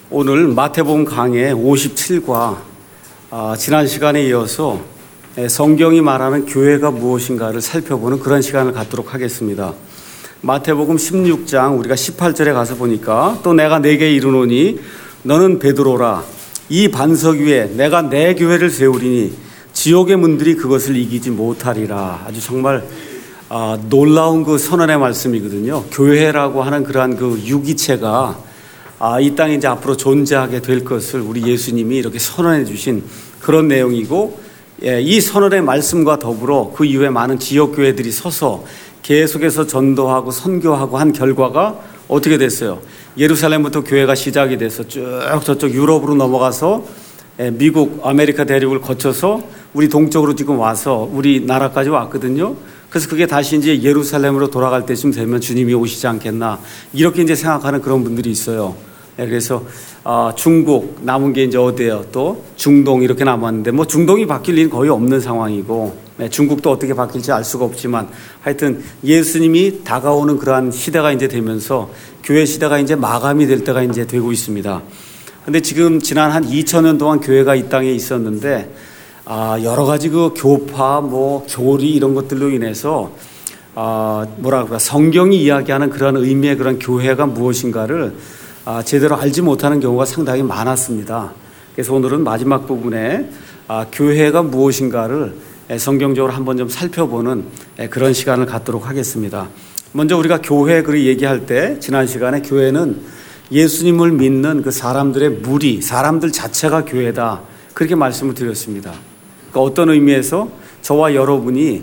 오늘 마태복음 강해 57과 지난 시간에 이어서 성경이 말하는 교회가 무엇인가를 살펴보는 그런 시간을 갖도록 하겠습니다. 마태복음 16장 우리가 18절에 가서 보니까 또 내가 네게 이르노니 너는 베드로라 이 반석 위에 내가 내 교회를 세우리니 지옥의 문들이 그것을 이기지 못하리라. 아주 정말 놀라운 그 선언의 말씀이거든요. 교회라고 하는 그러한 그 유기체가 이 땅에 이제 앞으로 존재하게 될 것을 우리 예수님이 이렇게 선언해 주신 그런 내용이고, 이 선언의 말씀과 더불어 그 이후에 많은 지역교회들이 서서 계속해서 전도하고 선교하고 한 결과가 어떻게 됐어요? 예루살렘부터 교회가 시작이 돼서 쭉 저쪽 유럽으로 넘어가서 미국, 아메리카 대륙을 거쳐서 우리 동쪽으로 지금 와서 우리나라까지 왔거든요. 그래서 그게 다시 이제 예루살렘으로 돌아갈 때쯤 되면 주님이 오시지 않겠나, 이렇게 이제 생각하는 그런 분들이 있어요. 그래서 중국 남은 게 이제 어디예요? 또 중동 이렇게 남았는데 뭐 중동이 바뀔 일은 거의 없는 상황이고, 중국도 어떻게 바뀔지 알 수가 없지만 하여튼 예수님이 다가오는 그러한 시대가 이제 되면서 교회 시대가 이제 마감이 될 때가 이제 되고 있습니다. 근데 지금 지난 한 2000년 동안 교회가 이 땅에 있었는데 여러 가지 그 교파, 뭐 교리 이런 것들로 인해서 성경이 이야기하는 그런 의미의 그런 교회가 무엇인가를 제대로 알지 못하는 경우가 상당히 많았습니다. 그래서 오늘은 마지막 부분에 교회가 무엇인가를 성경적으로 한번 좀 살펴보는 그런 시간을 갖도록 하겠습니다. 먼저 우리가 교회 그리 얘기할 때 지난 시간에 교회는 예수님을 믿는 그 사람들의 무리, 사람들 자체가 교회다, 그렇게 말씀을 드렸습니다. 그러니까 어떤 의미에서 저와 여러분이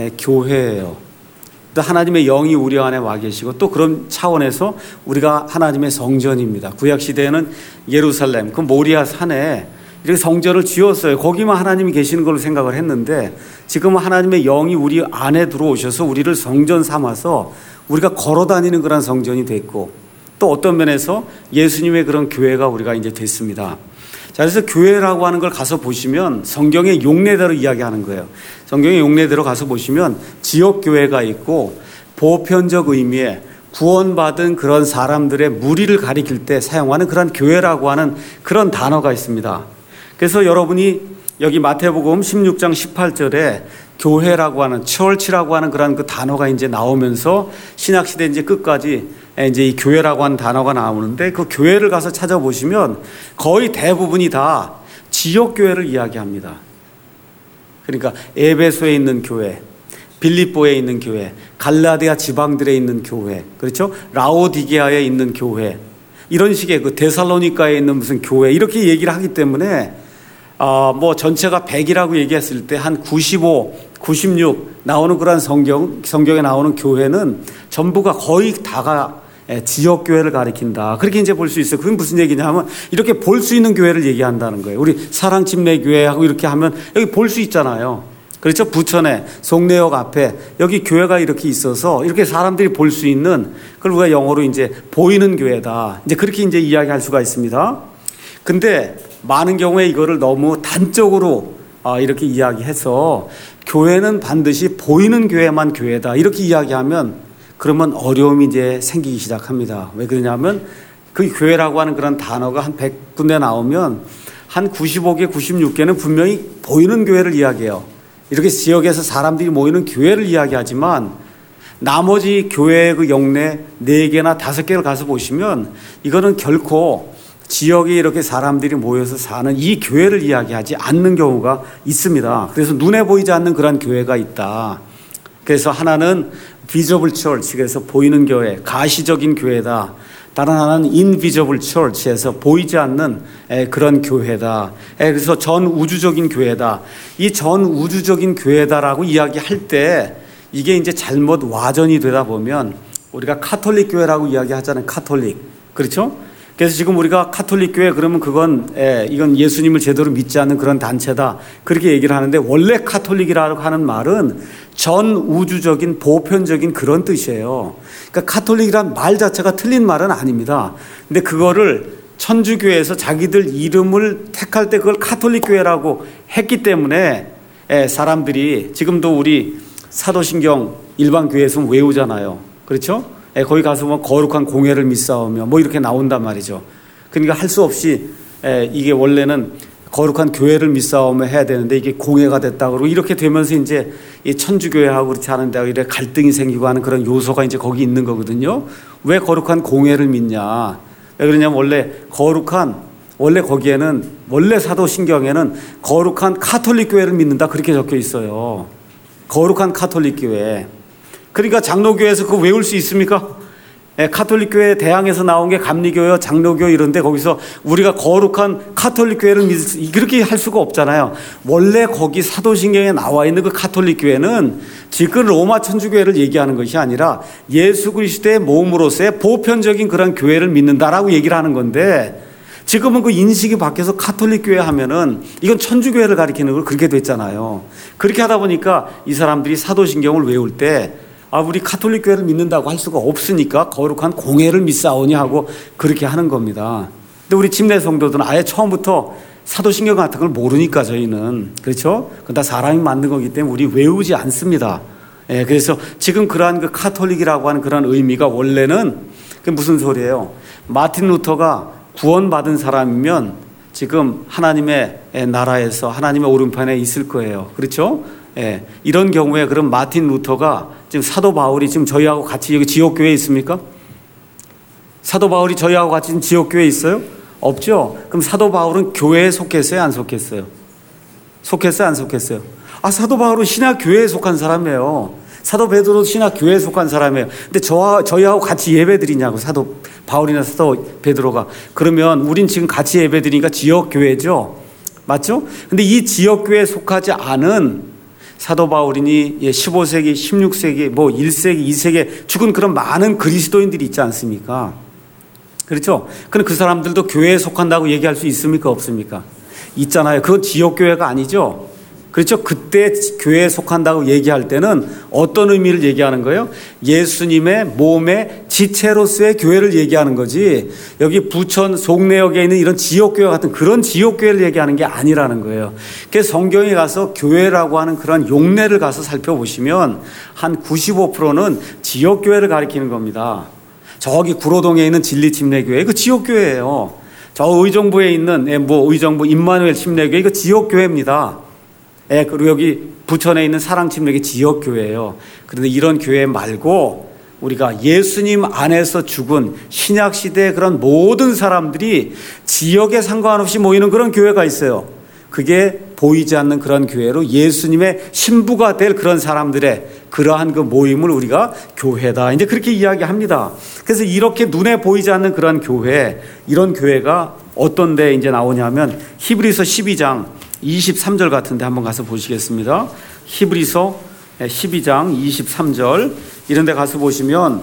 교회예요. 또 하나님의 영이 우리 안에 와 계시고, 또 그런 차원에서 우리가 하나님의 성전입니다. 구약시대에는 예루살렘 그 모리아 산에 이렇게 성전을 지었어요. 거기만 하나님이 계시는 걸로 생각을 했는데 지금은 하나님의 영이 우리 안에 들어오셔서 우리를 성전 삼아서 우리가 걸어다니는 그런 성전이 됐고, 또 어떤 면에서 예수님의 그런 교회가 우리가 이제 됐습니다. 자, 그래서 교회라고 하는 걸 가서 보시면 성경의 용례대로 이야기하는 거예요. 성경의 용례대로 가서 보시면 지역교회가 있고, 보편적 의미의 구원받은 그런 사람들의 무리를 가리킬 때 사용하는 그런 교회라고 하는 그런 단어가 있습니다. 그래서 여러분이 여기 마태복음 16장 18절에 교회라고 하는, 처치라고 하는 그런 그 단어가 이제 나오면서 신약시대 이제 끝까지 이제 이 교회라고 하는 단어가 나오는데, 그 교회를 가서 찾아보시면 거의 대부분이 다 지역교회를 이야기합니다. 그러니까 에베소에 있는 교회, 빌립보에 있는 교회, 갈라디아 지방들에 있는 교회, 그렇죠? 라오디게아에 있는 교회, 이런 식의 그 데살로니가에 있는 무슨 교회, 이렇게 얘기를 하기 때문에 뭐 전체가 100이라고 얘기했을 때 한 95, 96 나오는 그런 성경에 나오는 교회는 전부가 거의 다가 지역교회를 가리킨다, 그렇게 이제 볼 수 있어요. 그건 무슨 얘기냐면 이렇게 볼 수 있는 교회를 얘기한다는 거예요. 우리 사랑침례교회하고 이렇게 하면 여기 볼 수 있잖아요. 그렇죠? 부천에 송내역 앞에 여기 교회가 이렇게 있어서 이렇게 사람들이 볼 수 있는, 그걸 우리가 영어로 이제 보이는 교회다, 이제 그렇게 이제 이야기할 수가 있습니다. 근데 많은 경우에 이거를 너무 단적으로 이렇게 이야기해서 교회는 반드시 보이는 교회만 교회다, 이렇게 이야기하면 그러면 어려움이 이제 생기기 시작합니다. 왜 그러냐면 그 교회라고 하는 그런 단어가 한 100군데 나오면 한 95개, 96개는 분명히 보이는 교회를 이야기해요. 이렇게 지역에서 사람들이 모이는 교회를 이야기하지만 나머지 교회의 그 영내 4개나 5개를 가서 보시면 이거는 결코 지역에 이렇게 사람들이 모여서 사는 이 교회를 이야기하지 않는 경우가 있습니다. 그래서 눈에 보이지 않는 그런 교회가 있다. 그래서 하나는 visible church, 그래서 보이는 교회, 가시적인 교회다. 다른 하나는 invisible church에서 보이지 않는 그런 교회다. 그래서 전 우주적인 교회다. 이 전 우주적인 교회다라고 이야기할 때 이게 이제 잘못 와전이 되다 보면 우리가 카톨릭 교회라고 이야기하잖아요. 카톨릭. 그렇죠? 그래서 지금 우리가 카톨릭 교회 그러면 이건 예수님을 제대로 믿지 않는 그런 단체다, 그렇게 얘기를 하는데, 원래 카톨릭이라고 하는 말은 전 우주적인 보편적인 그런 뜻이에요. 그러니까 카톨릭이란 말 자체가 틀린 말은 아닙니다. 근데 그거를 천주교에서 자기들 이름을 택할 때 그걸 카톨릭 교회라고 했기 때문에 사람들이 지금도 우리 사도신경 일반 교회에서 외우잖아요. 그렇죠? 거기 가서 뭐 거룩한 공회를 믿사오며 뭐 이렇게 나온단 말이죠. 그러니까 할 수 없이 이게 원래는 거룩한 교회를 믿사오며 해야 되는데 이게 공회가 됐다 그러고 이렇게 되면서 이제 이 천주교회하고 그렇지 않은데 이래 갈등이 생기고 하는 그런 요소가 이제 거기 있는 거거든요. 왜 거룩한 공회를 믿냐? 왜 그러냐면 원래 거기에는 원래 사도신경에는 거룩한 카톨릭 교회를 믿는다 그렇게 적혀 있어요. 거룩한 카톨릭 교회. 그러니까 장로교회에서 그거 외울 수 있습니까? 카톨릭 교회 대항에서 나온 게 감리교회, 장로교 이런데 거기서 우리가 거룩한 카톨릭 교회를 그렇게 할 수가 없잖아요. 원래 거기 사도신경에 나와 있는 그 카톨릭 교회는 지금 로마 천주교회를 얘기하는 것이 아니라 예수 그리스도의 몸으로서의 보편적인 그런 교회를 믿는다라고 얘기를 하는 건데 지금은 그 인식이 바뀌어서 카톨릭 교회 하면은 이건 천주교회를 가리키는 걸 그렇게 됐잖아요. 그렇게 하다 보니까 이 사람들이 사도신경을 외울 때 우리 카톨릭 교회를 믿는다고 할 수가 없으니까 거룩한 공회를 믿사오니 하고 그렇게 하는 겁니다. 근데 우리 침례 성도들은 아예 처음부터 사도신경 같은 걸 모르니까 저희는 그렇죠? 그건 다 사람이 만든 거기 때문에 우리 외우지 않습니다. 그래서 지금 그러한 그 카톨릭이라고 하는 그런 의미가 원래는 그게 무슨 소리예요? 마틴 루터가 구원받은 사람이면 지금 하나님의 나라에서 하나님의 오른편에 있을 거예요. 그렇죠? 이런 경우에 그럼 마틴 루터가 지금 사도 바울이 지금 저희하고 같이 여기 지옥교회에 있습니까? 사도 바울이 저희하고 같이 지옥교회에 있어요? 없죠? 그럼 사도 바울은 교회에 속했어요? 안 속했어요? 속했어요? 안 속했어요? 사도 바울은 신학교회에 속한 사람이에요. 사도 베드로도 신학교회에 속한 사람이에요. 근데 저희하고 같이 예배드리냐고 사도 바울이나 사도 베드로가. 그러면 우린 지금 같이 예배드리니까 지역교회죠. 맞죠? 근데 이 지역교회에 속하지 않은 사도 바울이니 15세기, 16세기, 1세기, 2세기에 죽은 그런 많은 그리스도인들이 있지 않습니까? 그렇죠? 그럼 그 사람들도 교회에 속한다고 얘기할 수 있습니까? 없습니까? 있잖아요. 그건 지역교회가 아니죠. 그렇죠? 그때 교회에 속한다고 얘기할 때는 어떤 의미를 얘기하는 거예요? 예수님의 몸의 지체로서의 교회를 얘기하는 거지 여기 부천 송내역에 있는 이런 지역교회 같은 그런 지역교회를 얘기하는 게 아니라는 거예요. 그래서 성경에 가서 교회라고 하는 그런 용례를 가서 살펴보시면 한 95%는 지역교회를 가리키는 겁니다. 저기 구로동에 있는 진리침례교회 그 지역교회예요. 저 의정부에 있는 의정부 임마누엘 침례교회 이거 지역교회입니다. 그리고 여기 부천에 있는 사랑침례교회 지역교회예요. 그런데 이런 교회 말고 우리가 예수님 안에서 죽은 신약시대의 그런 모든 사람들이 지역에 상관없이 모이는 그런 교회가 있어요. 그게 보이지 않는 그런 교회로 예수님의 신부가 될 그런 사람들의 그러한 그 모임을 우리가 교회다. 이제 그렇게 이야기합니다. 그래서 이렇게 눈에 보이지 않는 그런 교회, 이런 교회가 어떤 데 이제 나오냐면 히브리서 12장 23절 같은데 한번 가서 보시겠습니다. 히브리서 12장 23절 이런 데 가서 보시면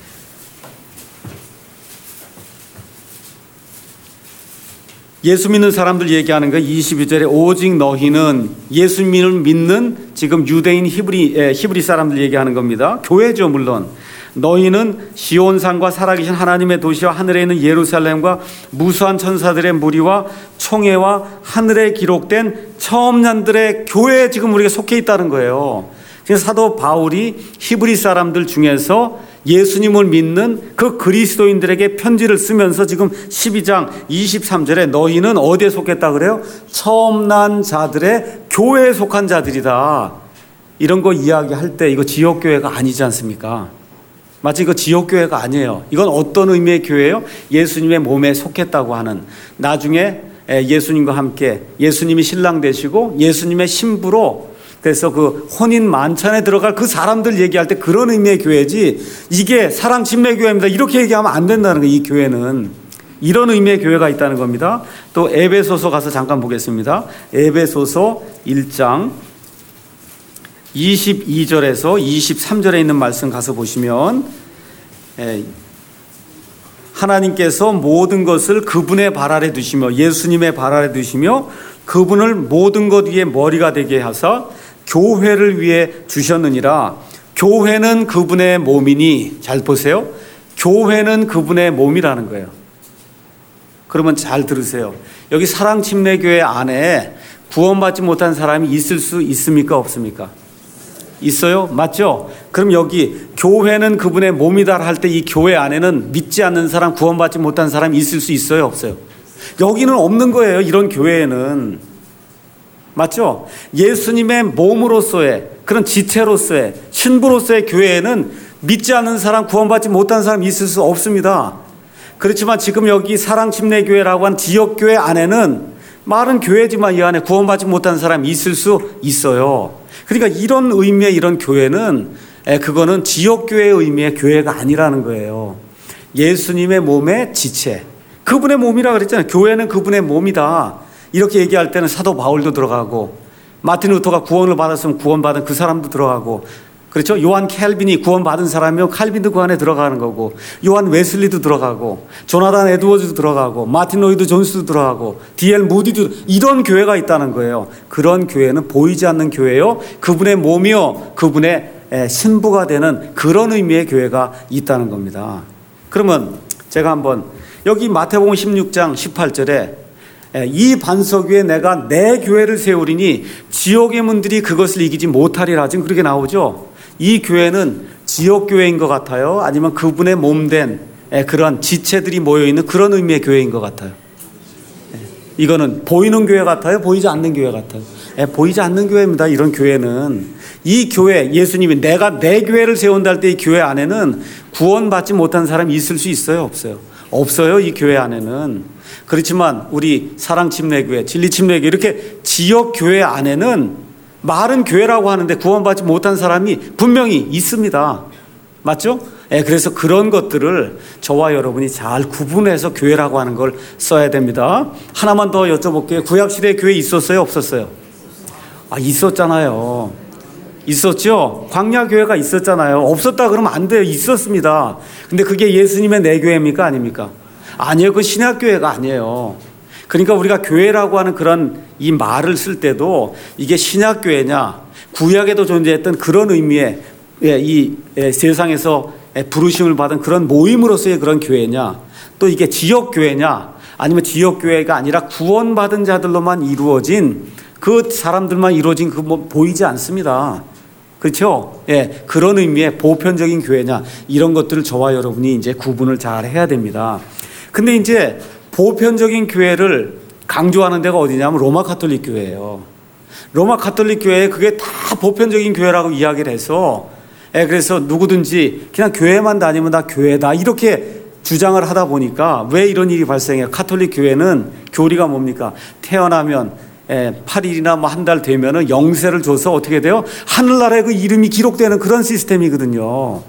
예수 믿는 사람들 얘기하는 거 22절에 오직 너희는 예수님을 믿는 지금 유대인 히브리 사람들 얘기하는 겁니다. 교회죠 물론. 너희는 시온산과 살아계신 하나님의 도시와 하늘에 있는 예루살렘과 무수한 천사들의 무리와 총회와 하늘에 기록된 처음난들의 교회에 지금 우리가 속해 있다는 거예요. 그래서 사도 바울이 히브리 사람들 중에서 예수님을 믿는 그 그리스도인들에게 편지를 쓰면서 지금 12장 23절에 너희는 어디에 속했다 그래요? 처음 난 자들의 교회에 속한 자들이다. 이런 거 이야기할 때 이거 지역교회가 아니지 않습니까? 마치 이거 지역교회가 아니에요. 이건 어떤 의미의 교회예요? 예수님의 몸에 속했다고 하는, 나중에 예수님과 함께 예수님이 신랑 되시고 예수님의 신부로 그래서 그 혼인 만찬에 들어갈 그 사람들 얘기할 때 그런 의미의 교회지 이게 사랑침례교회입니다 이렇게 얘기하면 안 된다는 거예요. 이 교회는 이런 의미의 교회가 있다는 겁니다. 또 에베소서 가서 잠깐 보겠습니다. 에베소서 1장 22절에서 23절에 있는 말씀 가서 보시면 하나님께서 모든 것을 그분의 발 아래 두시며 예수님의 발 아래 두시며 그분을 모든 것 위에 머리가 되게 하사 교회를 위해 주셨느니라. 교회는 그분의 몸이니, 잘 보세요. 교회는 그분의 몸이라는 거예요. 그러면 잘 들으세요. 여기 사랑침례교회 안에 구원받지 못한 사람이 있을 수 있습니까? 없습니까? 있어요? 맞죠? 그럼 여기 교회는 그분의 몸이다 할 때 이 교회 안에는 믿지 않는 사람, 구원받지 못한 사람이 있을 수 있어요? 없어요? 여기는 없는 거예요. 이런 교회에는. 맞죠? 예수님의 몸으로서의 그런 지체로서의 신부로서의 교회에는 믿지 않는 사람, 구원받지 못한 사람이 있을 수 없습니다. 그렇지만 지금 여기 사랑침례교회라고 한 지역교회 안에는 말은 교회지만 이 안에 구원받지 못한 사람이 있을 수 있어요. 그러니까 이런 의미의 이런 교회는 그거는 지역교회의 의미의 교회가 아니라는 거예요. 예수님의 몸의 지체. 그분의 몸이라 그랬잖아요. 교회는 그분의 몸이다. 이렇게 얘기할 때는 사도 바울도 들어가고 마틴 루터가 구원을 받았으면 구원받은 그 사람도 들어가고 그렇죠? 요한 캘빈이 구원받은 사람이면 칼빈도 그 안에 들어가는 거고 요한 웨슬리도 들어가고 조나단 에드워즈도 들어가고 마틴 로이드 존스도 들어가고 D.L. 무디도 이런 교회가 있다는 거예요. 그런 교회는 보이지 않는 교회요. 그분의 몸이요. 그분의 신부가 되는 그런 의미의 교회가 있다는 겁니다. 그러면 제가 한번 여기 마태복음 16장 18절에 이 반석 위에 내가 내 교회를 세우리니 지옥의 문들이 그것을 이기지 못하리라. 지금 그렇게 나오죠. 이 교회는 지역교회인 것 같아요? 아니면 그분의 몸된 그런 지체들이 모여있는 그런 의미의 교회인 것 같아요? 이거는 보이는 교회 같아요? 보이지 않는 교회 같아요? 보이지 않는 교회입니다. 이런 교회는. 이 교회, 예수님이 내가 내 교회를 세운다 할 때 이 교회 안에는 구원받지 못한 사람이 있을 수 있어요? 없어요? 없어요. 이 교회 안에는. 그렇지만 우리 사랑침례교회, 진리침례교회 이렇게 지역교회 안에는 말은 교회라고 하는데 구원받지 못한 사람이 분명히 있습니다. 맞죠? 그래서 그런 것들을 저와 여러분이 잘 구분해서 교회라고 하는 걸 써야 됩니다. 하나만 더 여쭤볼게요. 구약시대에 교회 있었어요? 없었어요? 있었잖아요. 있었죠? 광야교회가 있었잖아요. 없었다 그러면 안 돼요. 있었습니다. 근데 그게 예수님의 내 교회입니까? 아닙니까? 아니에요. 그 신약교회가 아니에요. 그러니까 우리가 교회라고 하는 그런 이 말을 쓸 때도 이게 신약교회냐 구약에도 존재했던 그런 의미의 이 세상에서 부르심을 받은 그런 모임으로서의 그런 교회냐 또 이게 지역교회냐 아니면 지역교회가 아니라 구원받은 자들로만 이루어진 그 사람들만 이루어진 그 뭐 보이지 않습니다. 그렇죠? 그런 의미의 보편적인 교회냐 이런 것들을 저와 여러분이 이제 구분을 잘 해야 됩니다. 근데 이제 보편적인 교회를 강조하는 데가 어디냐면 로마 가톨릭 교회예요. 로마 가톨릭 교회에 그게 다 보편적인 교회라고 이야기를 해서 그래서 누구든지 그냥 교회만 다니면 다 교회다 이렇게 주장을 하다 보니까 왜 이런 일이 발생해요? 가톨릭 교회는 교리가 뭡니까? 태어나면 8일이나 뭐 한 달 되면은 영세를 줘서 어떻게 돼요? 하늘나라에 그 이름이 기록되는 그런 시스템이거든요.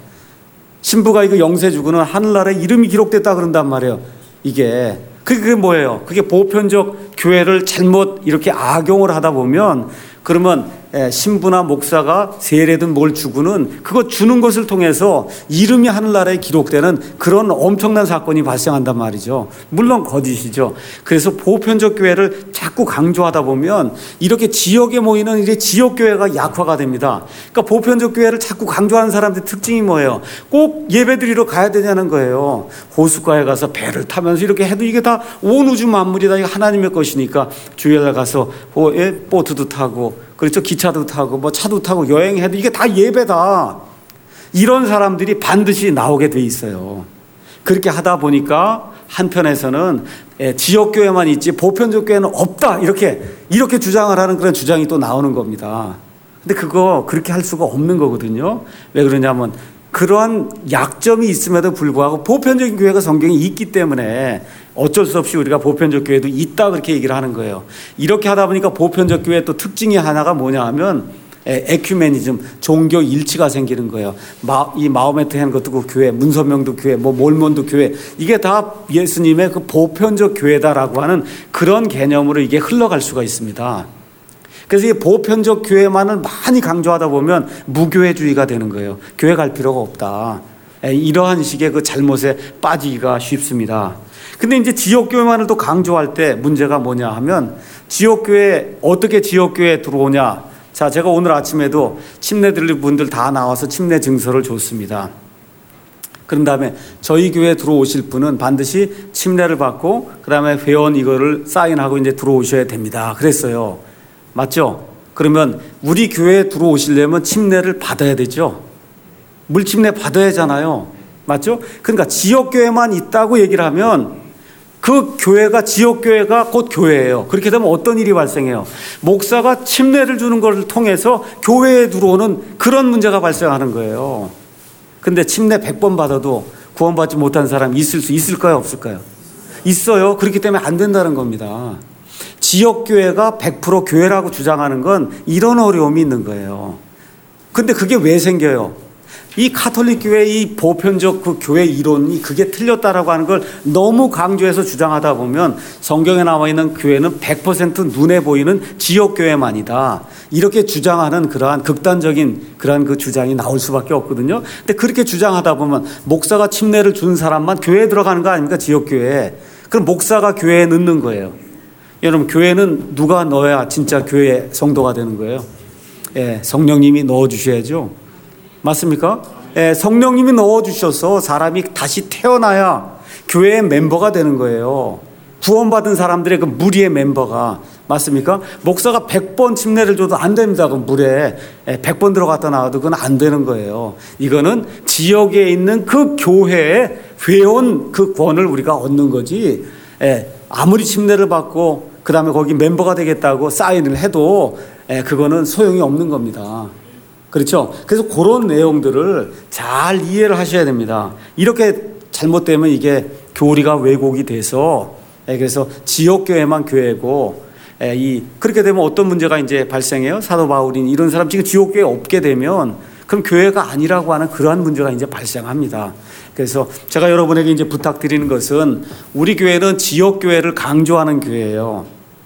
신부가 이거 영세 주고는 하늘나라에 이름이 기록됐다 그런단 말이에요. 이게 그게 뭐예요? 그게 보편적 교회를 잘못 이렇게 악용을 하다 보면 그러면 신부나 목사가 세례든 뭘 주고는 그거 주는 것을 통해서 이름이 하늘나라에 기록되는 그런 엄청난 사건이 발생한단 말이죠. 물론 거짓이죠. 그래서 보편적 교회를 자꾸 강조하다 보면 이렇게 지역에 모이는 이제 지역교회가 약화가 됩니다. 그러니까 보편적 교회를 자꾸 강조하는 사람들의 특징이 뭐예요? 꼭 예배드리러 가야 되냐는 거예요. 호숫가에 가서 배를 타면서 이렇게 해도 이게 다 온 우주 만물이 다 하나님의 것이니까 주일날 가서 보트도 타고 그렇죠. 기차도 타고 뭐 차도 타고 여행해도 이게 다 예배다. 이런 사람들이 반드시 나오게 돼 있어요. 그렇게 하다 보니까 한편에서는 지역교회만 있지 보편적 교회는 없다. 이렇게 주장을 하는 그런 주장이 또 나오는 겁니다. 근데 그거 그렇게 할 수가 없는 거거든요. 왜 그러냐면 그러한 약점이 있음에도 불구하고 보편적인 교회가 성경에 있기 때문에 어쩔 수 없이 우리가 보편적 교회도 있다 그렇게 얘기를 하는 거예요. 이렇게 하다 보니까 보편적 교회의 또 특징이 하나가 뭐냐 하면 에큐메니즘, 종교 일치가 생기는 거예요. 이 마호메트한 것도 그 교회, 문선명도 교회, 뭐 몰몬도 교회 이게 다 예수님의 그 보편적 교회다라고 하는 그런 개념으로 이게 흘러갈 수가 있습니다. 그래서 이 보편적 교회만을 많이 강조하다 보면 무교회주의가 되는 거예요. 교회 갈 필요가 없다. 이러한 식의 그 잘못에 빠지기가 쉽습니다. 근데 이제 지역교회만을 또 강조할 때 문제가 뭐냐 하면 지역교회, 어떻게 지역교회에 들어오냐. 자, 제가 오늘 아침에도 침례 드릴 분들 다 나와서 침례 증서를 줬습니다. 그런 다음에 저희 교회에 들어오실 분은 반드시 침례를 받고 그 다음에 회원 이거를 사인하고 이제 들어오셔야 됩니다. 그랬어요. 맞죠? 그러면 우리 교회에 들어오시려면 침례를 받아야 되죠. 물침례 받아야 하잖아요. 맞죠? 그러니까 지역교회만 있다고 얘기를 하면 그 교회가 지역교회가 곧 교회예요. 그렇게 되면 어떤 일이 발생해요? 목사가 침례를 주는 것을 통해서 교회에 들어오는 그런 문제가 발생하는 거예요. 근데 침례 100번 받아도 구원받지 못한 사람이 있을 수 있을까요? 없을까요? 있어요. 그렇기 때문에 안 된다는 겁니다. 지역교회가 100% 교회라고 주장하는 건 이런 어려움이 있는 거예요. 근데 그게 왜 생겨요? 이 가톨릭 교회 이 보편적 그 교회 이론이 그게 틀렸다라고 하는 걸 너무 강조해서 주장하다 보면 성경에 나와 있는 교회는 100% 눈에 보이는 지역교회만이다. 이렇게 주장하는 그러한 극단적인 그러한 그 주장이 나올 수밖에 없거든요. 근데 그렇게 주장하다 보면 목사가 침례를 준 사람만 교회에 들어가는 거 아닙니까? 지역교회에. 그럼 목사가 교회에 넣는 거예요. 여러분, 교회는 누가 넣어야 진짜 교회 성도가 되는 거예요? 예, 성령님이 넣어주셔야죠. 맞습니까? 예, 성령님이 넣어주셔서 사람이 다시 태어나야 교회의 멤버가 되는 거예요. 구원받은 사람들의 그 무리의 멤버가. 맞습니까? 목사가 100번 침례를 줘도 안 됩니다. 그 물에 100번 들어갔다 나와도 그건 안 되는 거예요. 이거는 지역에 있는 그 교회에 회원 그 권을 우리가 얻는 거지. 예, 아무리 침례를 받고 그 다음에 거기 멤버가 되겠다고 사인을 해도 그거는 소용이 없는 겁니다. 그렇죠? 그래서 그런 내용들을 잘 이해를 하셔야 됩니다. 이렇게 잘못되면 이게 교리가 왜곡이 돼서 그래서 지역교회만 교회고 그렇게 되면 어떤 문제가 이제 발생해요? 사도 바울이 이런 사람 지금 지역교회에 없게 되면 그럼 교회가 아니라고 하는 그러한 문제가 이제 발생합니다. 그래서 제가 여러분에게 이제 부탁드리는 것은 우리 교회는 지역교회를 강조하는 교회예요.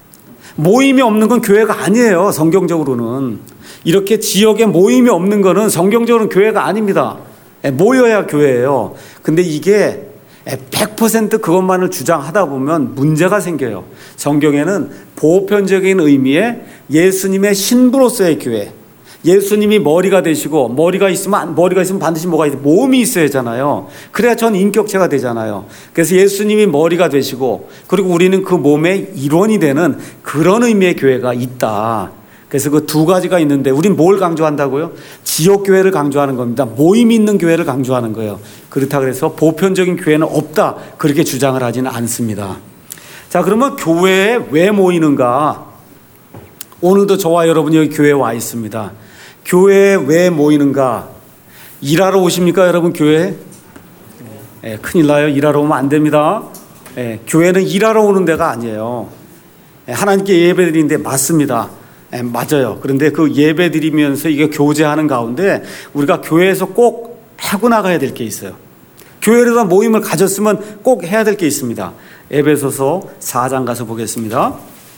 모임이 없는 건 교회가 아니에요. 성경적으로는. 이렇게 지역에 모임이 없는 거는 성경적으로는 교회가 아닙니다. 모여야 교회예요. 근데 이게 100% 그것만을 주장하다 보면 문제가 생겨요. 성경에는 보편적인 의미의 예수님의 신부로서의 교회, 예수님이 머리가 되시고 머리가 있으면 반드시 뭐가 있어요? 몸이 있어야 하잖아요. 그래야 전 인격체가 되잖아요. 그래서 예수님이 머리가 되시고 그리고 우리는 그 몸의 일원이 되는 그런 의미의 교회가 있다. 그래서 그 두 가지가 있는데 우린 뭘 강조한다고요? 지역교회를 강조하는 겁니다. 모임이 있는 교회를 강조하는 거예요. 그렇다 그래서 보편적인 교회는 없다. 그렇게 주장을 하지는 않습니다. 자, 그러면 교회에 왜 모이는가? 오늘도 저와 여러분이 여기 교회에 와 있습니다. 교회에 왜 모이는가? 일하러 오십니까, 여러분, 교회에? 큰일 나요. 일하러 오면 안 됩니다. 교회는 일하러 오는 데가 아니에요. 하나님께 예배드리는데 맞습니다. 맞아요. 그런데 그 예배 드리면서 이게 교제하는 가운데 우리가 교회에서 꼭 하고 나가야 될 게 있어요. 교회에서 모임을 가졌으면 꼭 해야 될 게 있습니다. 에베소서 4장 가서 보겠습니다.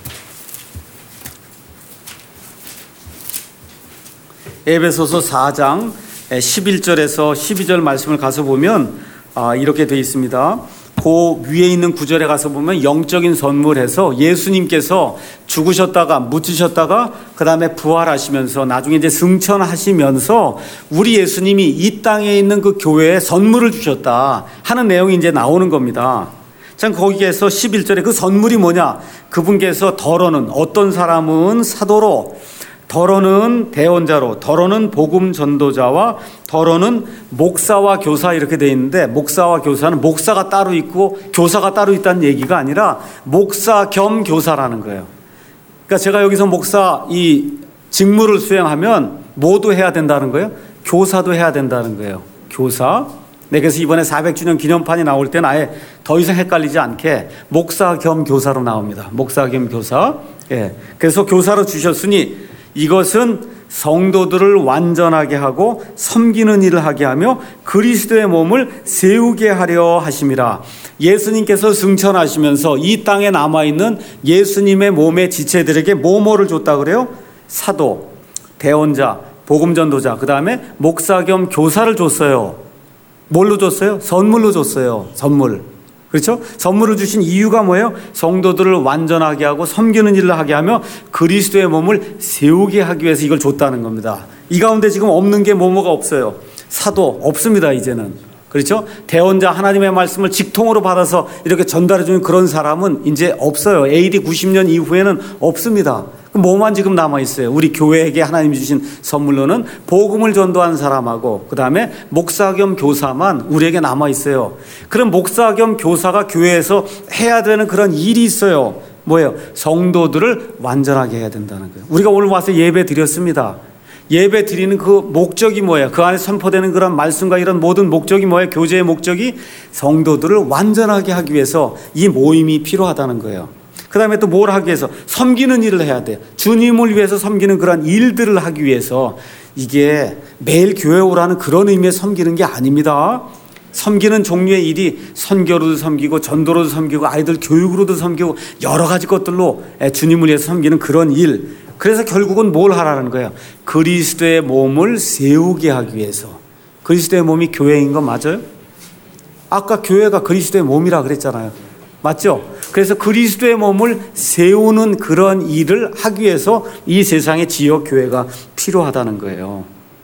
에베소서 4장 11절에서 12절 말씀을 가서 보면 이렇게 되어 있습니다. 그 위에 있는 구절에 가서 보면 영적인 선물해서 예수님께서 죽으셨다가 묻히셨다가 그 다음에 부활하시면서 나중에 이제 승천하시면서 우리 예수님이 이 땅에 있는 그 교회에 선물을 주셨다 하는 내용이 이제 나오는 겁니다. 참 거기에서 11절에 그 선물이 뭐냐? 그분께서 더러는 어떤 사람은 사도로, 더러는 대언자로, 더러는 복음 전도자와 더러는 목사와 교사 이렇게 돼 있는데 목사와 교사는 목사가 따로 있고 교사가 따로 있다는 얘기가 아니라 목사 겸 교사라는 거예요. 그러니까 제가 여기서 목사 이 직무를 수행하면 뭐도 해야 된다는 거예요? 교사도 해야 된다는 거예요. 교사. 네, 그래서 이번에 400주년 기념판이 나올 때는 아예 더 이상 헷갈리지 않게 목사 겸 교사로 나옵니다. 목사 겸 교사. 예. 그래서 교사로 주셨으니 이것은 성도들을 완전하게 하고 섬기는 일을 하게 하며 그리스도의 몸을 세우게 하려 하심이라. 예수님께서 승천하시면서 이 땅에 남아있는 예수님의 몸의 지체들에게 뭐를 줬다 그래요? 사도, 대언자, 복음전도자, 그 다음에 목사 겸 교사를 줬어요. 뭘로 줬어요? 선물로 줬어요. 선물. 그렇죠? 선물을 주신 이유가 뭐예요? 성도들을 완전하게 하고 섬기는 일을 하게 하며 그리스도의 몸을 세우게 하기 위해서 이걸 줬다는 겁니다. 이 가운데 지금 없는 게 뭐가 없어요? 사도 없습니다, 이제는. 그렇죠? 대언자 하나님의 말씀을 직통으로 받아서 이렇게 전달해 주는 그런 사람은 이제 없어요. AD 90년 이후에는 없습니다. 뭐만 지금 남아있어요? 우리 교회에게 하나님이 주신 선물로는 복음을 전도한 사람하고 그 다음에 목사 겸 교사만 우리에게 남아있어요. 그럼 목사 겸 교사가 교회에서 해야 되는 그런 일이 있어요. 뭐예요? 성도들을 완전하게 해야 된다는 거예요. 우리가 오늘 와서 예배 드렸습니다. 예배 드리는 그 목적이 뭐예요? 그 안에 선포되는 그런 말씀과 이런 모든 목적이 뭐예요? 교제의 목적이 성도들을 완전하게 하기 위해서 이 모임이 필요하다는 거예요. 그 다음에 또 뭘 하기 위해서? 섬기는 일을 해야 돼요. 주님을 위해서 섬기는 그런 일들을 하기 위해서. 이게 매일 교회 오라는 그런 의미의 섬기는 게 아닙니다. 섬기는 종류의 일이 선교로도 섬기고 전도로도 섬기고 아이들 교육으로도 섬기고 여러 가지 것들로 주님을 위해서 섬기는 그런 일. 그래서 결국은 뭘 하라는 거예요? 그리스도의 몸을 세우게 하기 위해서. 그리스도의 몸이 교회인 거 맞아요? 아까 교회가 그리스도의 몸이라 그랬잖아요. 맞죠? 그래서 그리스도의 몸을 세우는 그런 일을 하기 위해서 이 세상에 지역 교회가 필요하다는 거예요.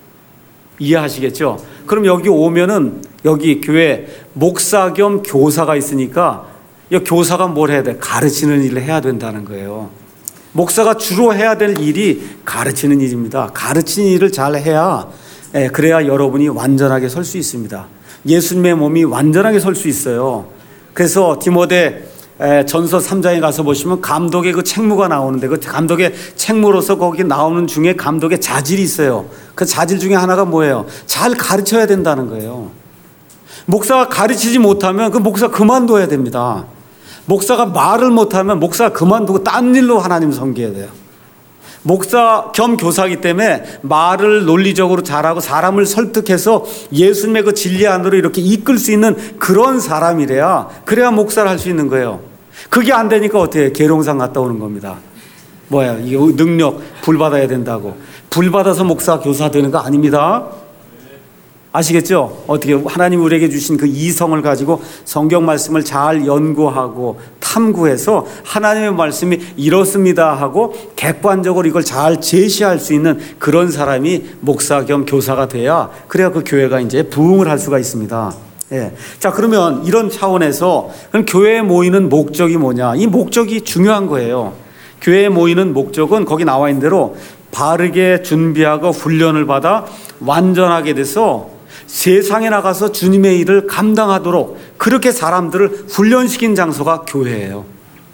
이해하시겠죠? 그럼 여기 오면은 여기 교회 목사 겸 교사가 있으니까 이 교사가 뭘 해야 돼? 가르치는 일을 해야 된다는 거예요. 목사가 주로 해야 될 일이 가르치는 일입니다. 가르치는 일을 잘 해야 그래야 여러분이 완전하게 설 수 있습니다. 예수님의 몸이 완전하게 설 수 있어요. 그래서 디모데 전서 3장에 가서 보시면 감독의 그 책무가 나오는데 그 감독의 책무로서 거기 나오는 중에 감독의 자질이 있어요. 그 자질 중에 하나가 뭐예요? 잘 가르쳐야 된다는 거예요. 목사가 가르치지 못하면 그 목사 그만둬야 됩니다. 목사가 말을 못하면 목사가 그만두고 딴 일로 하나님 섬겨야 돼요. 목사 겸 교사이기 때문에 말을 논리적으로 잘하고 사람을 설득해서 예수님의 그 진리 안으로 이렇게 이끌 수 있는 그런 사람이래야 그래야 목사를 할 수 있는 거예요. 그게 안 되니까 어떻게 해요? 계룡산 갔다 오는 겁니다. 뭐야 이 능력 불 받아야 된다고. 불 받아서 목사 교사 되는 거 아닙니다. 아시겠죠? 어떻게 하나님 우리에게 주신 그 이성을 가지고 성경 말씀을 잘 연구하고 탐구해서 하나님의 말씀이 이렇습니다 하고 객관적으로 이걸 잘 제시할 수 있는 그런 사람이 목사 겸 교사가 돼야 그래야 그 교회가 이제 부흥을 할 수가 있습니다. 예. 자, 그러면 이런 차원에서 그럼 교회에 모이는 목적이 뭐냐? 이 목적이 중요한 거예요. 교회에 모이는 목적은 거기 나와 있는 대로 바르게 준비하고 훈련을 받아 완전하게 돼서 세상에 나가서 주님의 일을 감당하도록 그렇게 사람들을 훈련시킨 장소가 교회예요.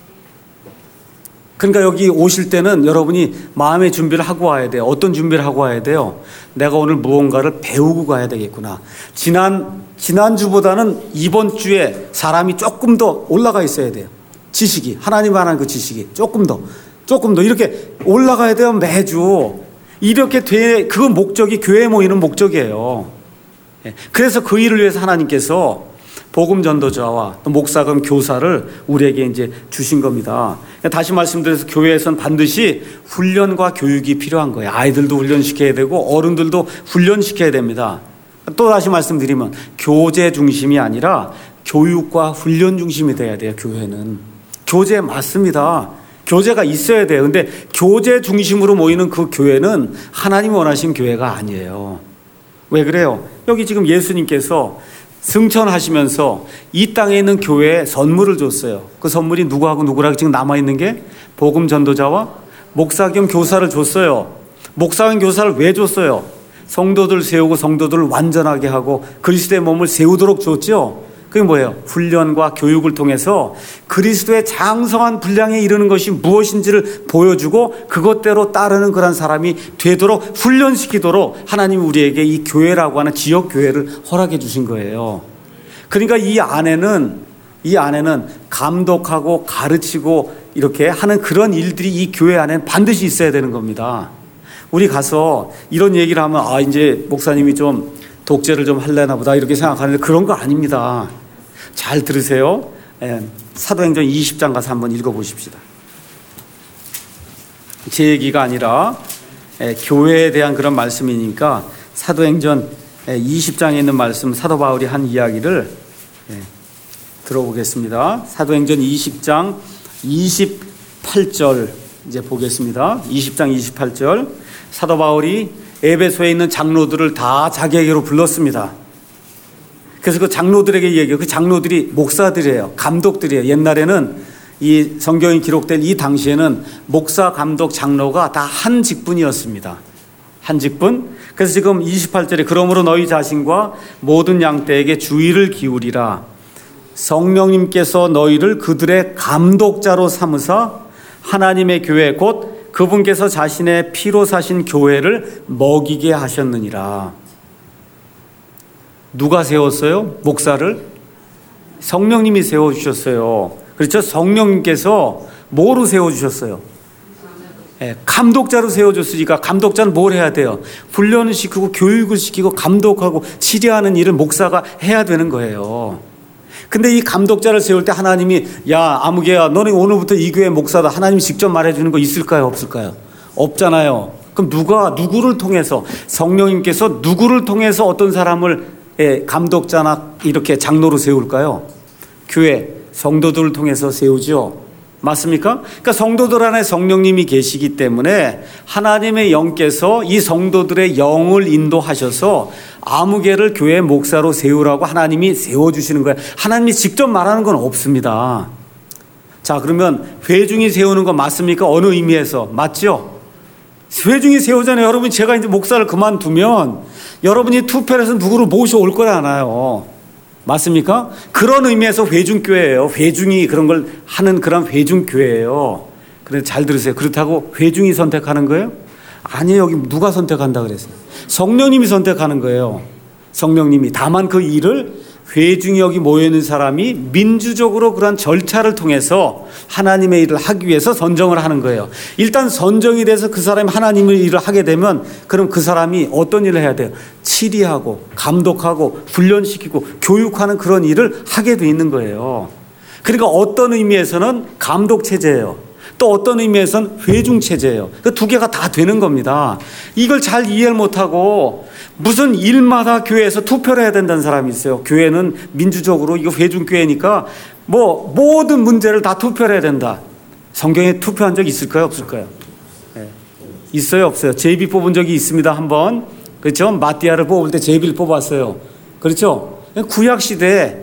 그러니까 여기 오실 때는 여러분이 마음의 준비를 하고 와야 돼요. 어떤 준비를 하고 와야 돼요? 내가 오늘 무언가를 배우고 가야 되겠구나. 지난주보다는 이번 주에 사람이 조금 더 올라가 있어야 돼요. 지식이, 하나님 안한 그 지식이 조금 더 이렇게 올라가야 돼요. 매주. 이렇게 그 목적이 교회에 모이는 목적이에요. 그래서 그 일을 위해서 하나님께서 복음 전도자와 또 목사 겸 교사를 우리에게 이제 주신 겁니다. 다시 말씀드려서 교회에서는 반드시 훈련과 교육이 필요한 거예요. 아이들도 훈련시켜야 되고 어른들도 훈련시켜야 됩니다. 또 다시 말씀드리면 교제 중심이 아니라 교육과 훈련 중심이 돼야 돼요. 교회는 교제 맞습니다. 교제가 있어야 돼요. 근데 교제 중심으로 모이는 그 교회는 하나님이 원하신 교회가 아니에요. 왜 그래요? 여기 지금 예수님께서 승천하시면서 이 땅에 있는 교회에 선물을 줬어요. 그 선물이 누구하고 누구랑 지금 남아있는 게 복음 전도자와 목사 겸 교사를 줬어요. 목사 겸 교사를 왜 줬어요? 성도들 세우고 성도들을 완전하게 하고 그리스도의 몸을 세우도록 줬죠. 그게 뭐예요? 훈련과 교육을 통해서 그리스도의 장성한 분량에 이르는 것이 무엇인지를 보여주고 그것대로 따르는 그런 사람이 되도록 훈련시키도록 하나님이 우리에게 이 교회라고 하는 지역 교회를 허락해 주신 거예요. 그러니까 이 안에는 감독하고 가르치고 이렇게 하는 그런 일들이 이 교회 안에는 반드시 있어야 되는 겁니다. 우리 가서 이런 얘기를 하면 이제 목사님이 좀 독재를 좀 할래나 보다 이렇게 생각하는데 그런 거 아닙니다. 잘 들으세요. 사도행전 20장 가서 한번 읽어보십시다. 제 얘기가 아니라 교회에 대한 그런 말씀이니까 사도행전 20장에 있는 말씀 사도 바울이 한 이야기를 들어보겠습니다. 사도행전 20장 28절 이제 보겠습니다. 20장 28절 사도 바울이 에베소에 있는 장로들을 다 자기에게로 불렀습니다. 그래서 그 장로들에게 얘기해요. 그 장로들이 목사들이에요. 감독들이에요. 옛날에는 이 성경이 기록된 이 당시에는 목사, 감독, 장로가 다 한 직분이었습니다. 한 직분. 그래서 지금 28절에 그러므로 너희 자신과 모든 양떼에게 주의를 기울이라. 성령님께서 너희를 그들의 감독자로 삼으사 하나님의 교회 곧 그분께서 자신의 피로 사신 교회를 먹이게 하셨느니라. 누가 세웠어요? 목사를? 성령님이 세워주셨어요. 그렇죠? 성령님께서 뭐로 세워주셨어요? 감독자로 세워줬으니까 감독자는 뭘 해야 돼요? 훈련을 시키고 교육을 시키고 감독하고 치료하는 일을 목사가 해야 되는 거예요. 근데 이 감독자를 세울 때 하나님이 야 아무개야 너는 오늘부터 이 교회 목사다 하나님이 직접 말해주는 거 있을까요? 없을까요? 없잖아요. 그럼 누구를 통해서 성령님께서 누구를 통해서 어떤 사람을 감독자나 이렇게 장로로 세울까요? 교회 성도들을 통해서 세우죠. 맞습니까? 그러니까 성도들 안에 성령님이 계시기 때문에 하나님의 영께서 이 성도들의 영을 인도하셔서 아무개를 교회 목사로 세우라고 하나님이 세워주시는 거예요. 하나님이 직접 말하는 건 없습니다. 자, 그러면 회중이 세우는 거 맞습니까? 어느 의미에서? 맞죠? 회중이 세우잖아요. 여러분 제가 이제 목사를 그만두면 여러분이 투표를 해서 누구를 모셔올 거잖아요. 맞습니까? 그런 의미에서 회중교회예요. 회중이 그런 걸 하는 그런 회중교회예요. 그런데 잘 들으세요. 그렇다고 회중이 선택하는 거예요? 아니에요. 여기 누가 선택한다 그랬어요? 성령님이 선택하는 거예요. 성령님이. 다만 그 일을 회중이 여기 모여있는 사람이 민주적으로 그런 절차를 통해서 하나님의 일을 하기 위해서 선정을 하는 거예요. 일단 선정이 돼서 그 사람이 하나님의 일을 하게 되면 그럼 그 사람이 어떤 일을 해야 돼요? 치리하고 감독하고 훈련시키고 교육하는 그런 일을 하게 돼 있는 거예요. 그러니까 어떤 의미에서는 감독체제예요. 또 어떤 의미에서는 회중체제예요. 그 두 개가 다 되는 겁니다. 이걸 잘 이해를 못하고 무슨 일마다 교회에서 투표를 해야 된다는 사람이 있어요. 교회는 민주적으로 이거 회중교회니까 뭐 모든 문제를 다 투표를 해야 된다. 성경에 투표한 적 있을까요? 없을까요? 네. 있어요? 없어요? 제비 뽑은 적이 있습니다. 한번. 그렇죠? 마띠아를 뽑을 때 제비를 뽑았어요. 그렇죠? 구약시대에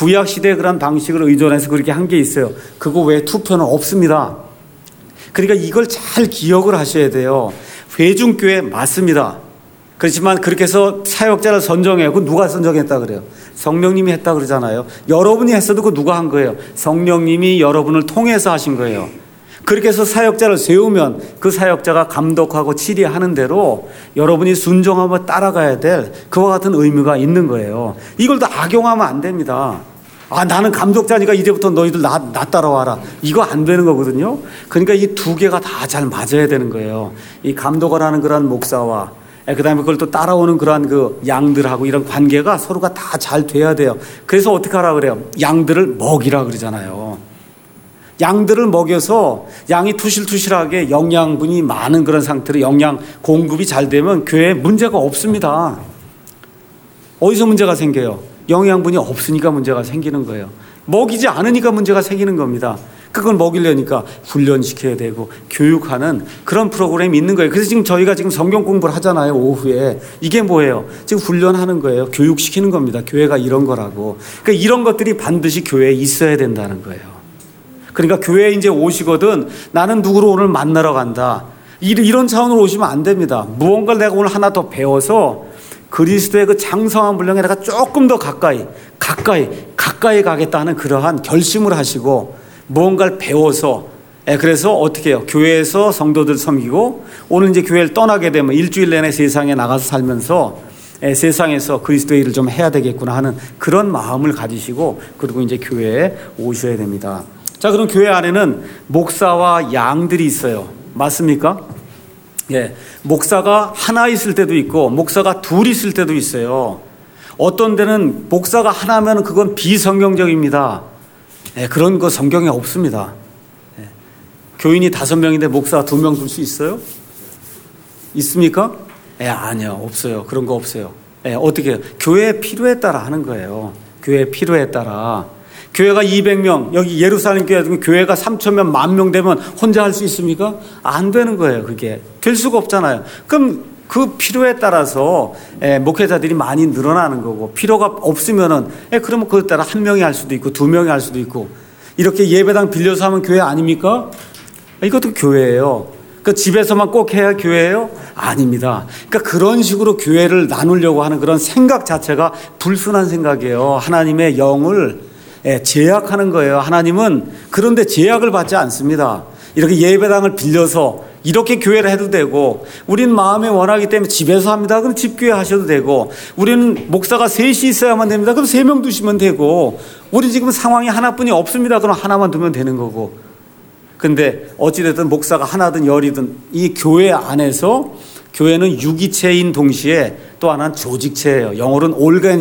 그런 방식을 의존해서 그렇게 한 게 있어요. 그거 외에 투표는 없습니다. 그러니까 이걸 잘 기억을 하셔야 돼요. 회중교회 맞습니다. 그렇지만 그렇게 해서 사역자를 선정해요. 그거 누가 선정했다 그래요? 성령님이 했다 그러잖아요. 여러분이 했어도 그거 누가 한 거예요? 성령님이 여러분을 통해서 하신 거예요. 그렇게 해서 사역자를 세우면 그 사역자가 감독하고 치리하는 대로 여러분이 순종하며 따라가야 될 그와 같은 의미가 있는 거예요. 이걸 다 악용하면 안 됩니다. 아, 나는 감독자니까 이제부터 너희들 나 따라와라. 이거 안 되는 거거든요. 그러니까 이 두 개가 다 잘 맞아야 되는 거예요. 이 감독을 하는 그런 목사와 그다음에 그걸 또 따라오는 그러한 그 양들하고 이런 관계가 서로가 다 잘 돼야 돼요. 그래서 어떻게 하라 그래요? 양들을 먹이라 그러잖아요. 양들을 먹여서 양이 투실투실하게 영양분이 많은 그런 상태로 영양 공급이 잘 되면 교회에 문제가 없습니다. 어디서 문제가 생겨요? 영양분이 없으니까 문제가 생기는 거예요. 먹이지 않으니까 문제가 생기는 겁니다. 그걸 먹이려니까 훈련시켜야 되고 교육하는 그런 프로그램이 있는 거예요. 그래서 지금 저희가 지금 성경 공부를 하잖아요. 오후에. 이게 뭐예요? 지금 훈련하는 거예요. 교육시키는 겁니다. 교회가 이런 거라고. 그러니까 이런 것들이 반드시 교회에 있어야 된다는 거예요. 그러니까 교회에 이제 오시거든 나는 누구를 오늘 만나러 간다. 이런 차원으로 오시면 안 됩니다. 무언가를 내가 오늘 하나 더 배워서 그리스도의 그 장성한 분량에 내가 조금 더 가까이 가겠다는 그러한 결심을 하시고 무언가를 배워서 그래서 어떻게 해요? 교회에서 성도들 섬기고 오늘 이제 교회를 떠나게 되면 일주일 내내 세상에 나가서 살면서 세상에서 그리스도의 일을 좀 해야 되겠구나 하는 그런 마음을 가지시고 그리고 이제 교회에 오셔야 됩니다. 자, 그럼 교회 안에는 목사와 양들이 있어요. 맞습니까? 예, 목사가 하나 있을 때도 있고 목사가 둘 있을 때도 있어요. 어떤 데는 목사가 하나면 그건 비성경적입니다. 예, 그런 거 성경에 없습니다. 예, 교인이 5명인데 목사가 2명 둘 수 있어요? 있습니까? 예, 아니요, 없어요. 그런 거 없어요. 예, 어떻게 해요? 교회의 필요에 따라 하는 거예요. 교회의 필요에 따라. 교회가 200명, 여기 예루살렘 교회가 3,000명, 10,000명 되면 혼자 할 수 있습니까? 안 되는 거예요, 그게. 될 수가 없잖아요. 그럼 그 필요에 따라서 목회자들이 많이 늘어나는 거고, 필요가 없으면은, 그러면 그에 따라 1명이 할 수도 있고, 2명이 할 수도 있고, 이렇게 예배당 빌려서 하면 교회 아닙니까? 이것도 교회예요. 그 집에서만 꼭 해야 교회예요? 아닙니다. 그러니까 그런 식으로 교회를 나누려고 하는 그런 생각 자체가 불순한 생각이에요. 하나님의 영을 제약하는 거예요. 하나님은 그런데 제약을 받지 않습니다. 이렇게 예배당을 빌려서 이렇게 교회를 해도 되고, 우리는 마음에 원하기 때문에 집에서 합니다. 그럼 집교회 하셔도 되고, 우리는 목사가 셋이 있어야만 됩니다. 그럼 3명 두시면 되고, 우리 지금 상황이 하나뿐이 없습니다. 그럼 하나만 두면 되는 거고. 근데 어찌됐든 목사가 하나든 열이든 이 교회 안에서, 교회는 유기체인 동시에 또 하나는 조직체예요. 영어로는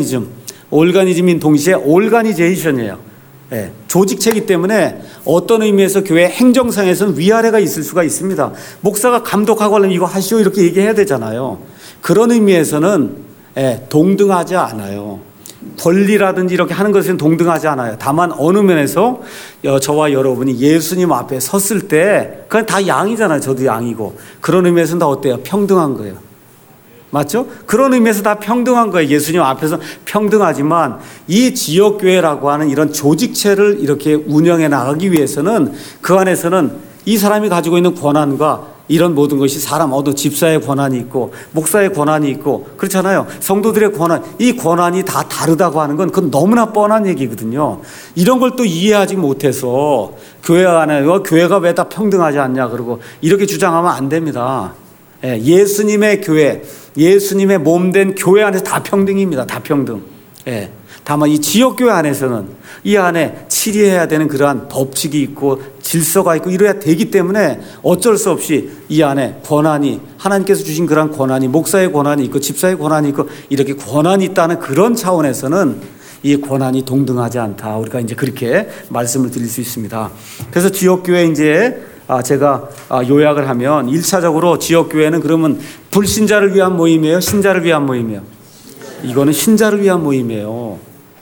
올가니즘인 동시에 올가니제이션이에요. 조직체이기 때문에 어떤 의미에서 교회 행정상에서는 위아래가 있을 수가 있습니다. 목사가 감독하고 하려면 이거 하시오 이렇게 얘기해야 되잖아요. 그런 의미에서는 동등하지 않아요. 권리라든지 이렇게 하는 것은 동등하지 않아요. 다만 어느 면에서 저와 여러분이 예수님 앞에 섰을 때 그건 다 양이잖아요. 저도 양이고. 그런 의미에서는 다 어때요? 평등한 거예요. 맞죠? 그런 의미에서 다 평등한 거예요. 예수님 앞에서 평등하지만 이 지역교회라고 하는 이런 조직체를 이렇게 운영해 나가기 위해서는 그 안에서는 이 사람이 가지고 있는 권한과 이런 모든 것이 사람, 집사의 권한이 있고 목사의 권한이 있고 그렇잖아요. 성도들의 권한, 이 권한이 다 다르다고 하는 건 그건 너무나 뻔한 얘기거든요. 이런 걸 또 이해하지 못해서 교회 안에 교회가 왜 다 평등하지 않냐 그러고 이렇게 주장하면 안 됩니다. 예수님의 교회, 예수님의 몸된 교회 안에서 다 평등입니다. 다 평등. 다만 이 지역교회 안에서는 이 안에 치리해야 되는 그러한 법칙이 있고 질서가 있고 이래야 되기 때문에 어쩔 수 없이 이 안에 권한이, 하나님께서 주신 그러한 권한이, 목사의 권한이 있고 집사의 권한이 있고 이렇게 권한이 있다는 그런 차원에서는 이 권한이 동등하지 않다. 우리가 이제 그렇게 말씀을 드릴 수 있습니다. 그래서 지역교회 이제 제가 요약을 하면 1차적으로 지역교회는 그러면 불신자를 위한 모임이에요? 신자를 위한 모임이에요? 이거는 신자를 위한 모임이에요.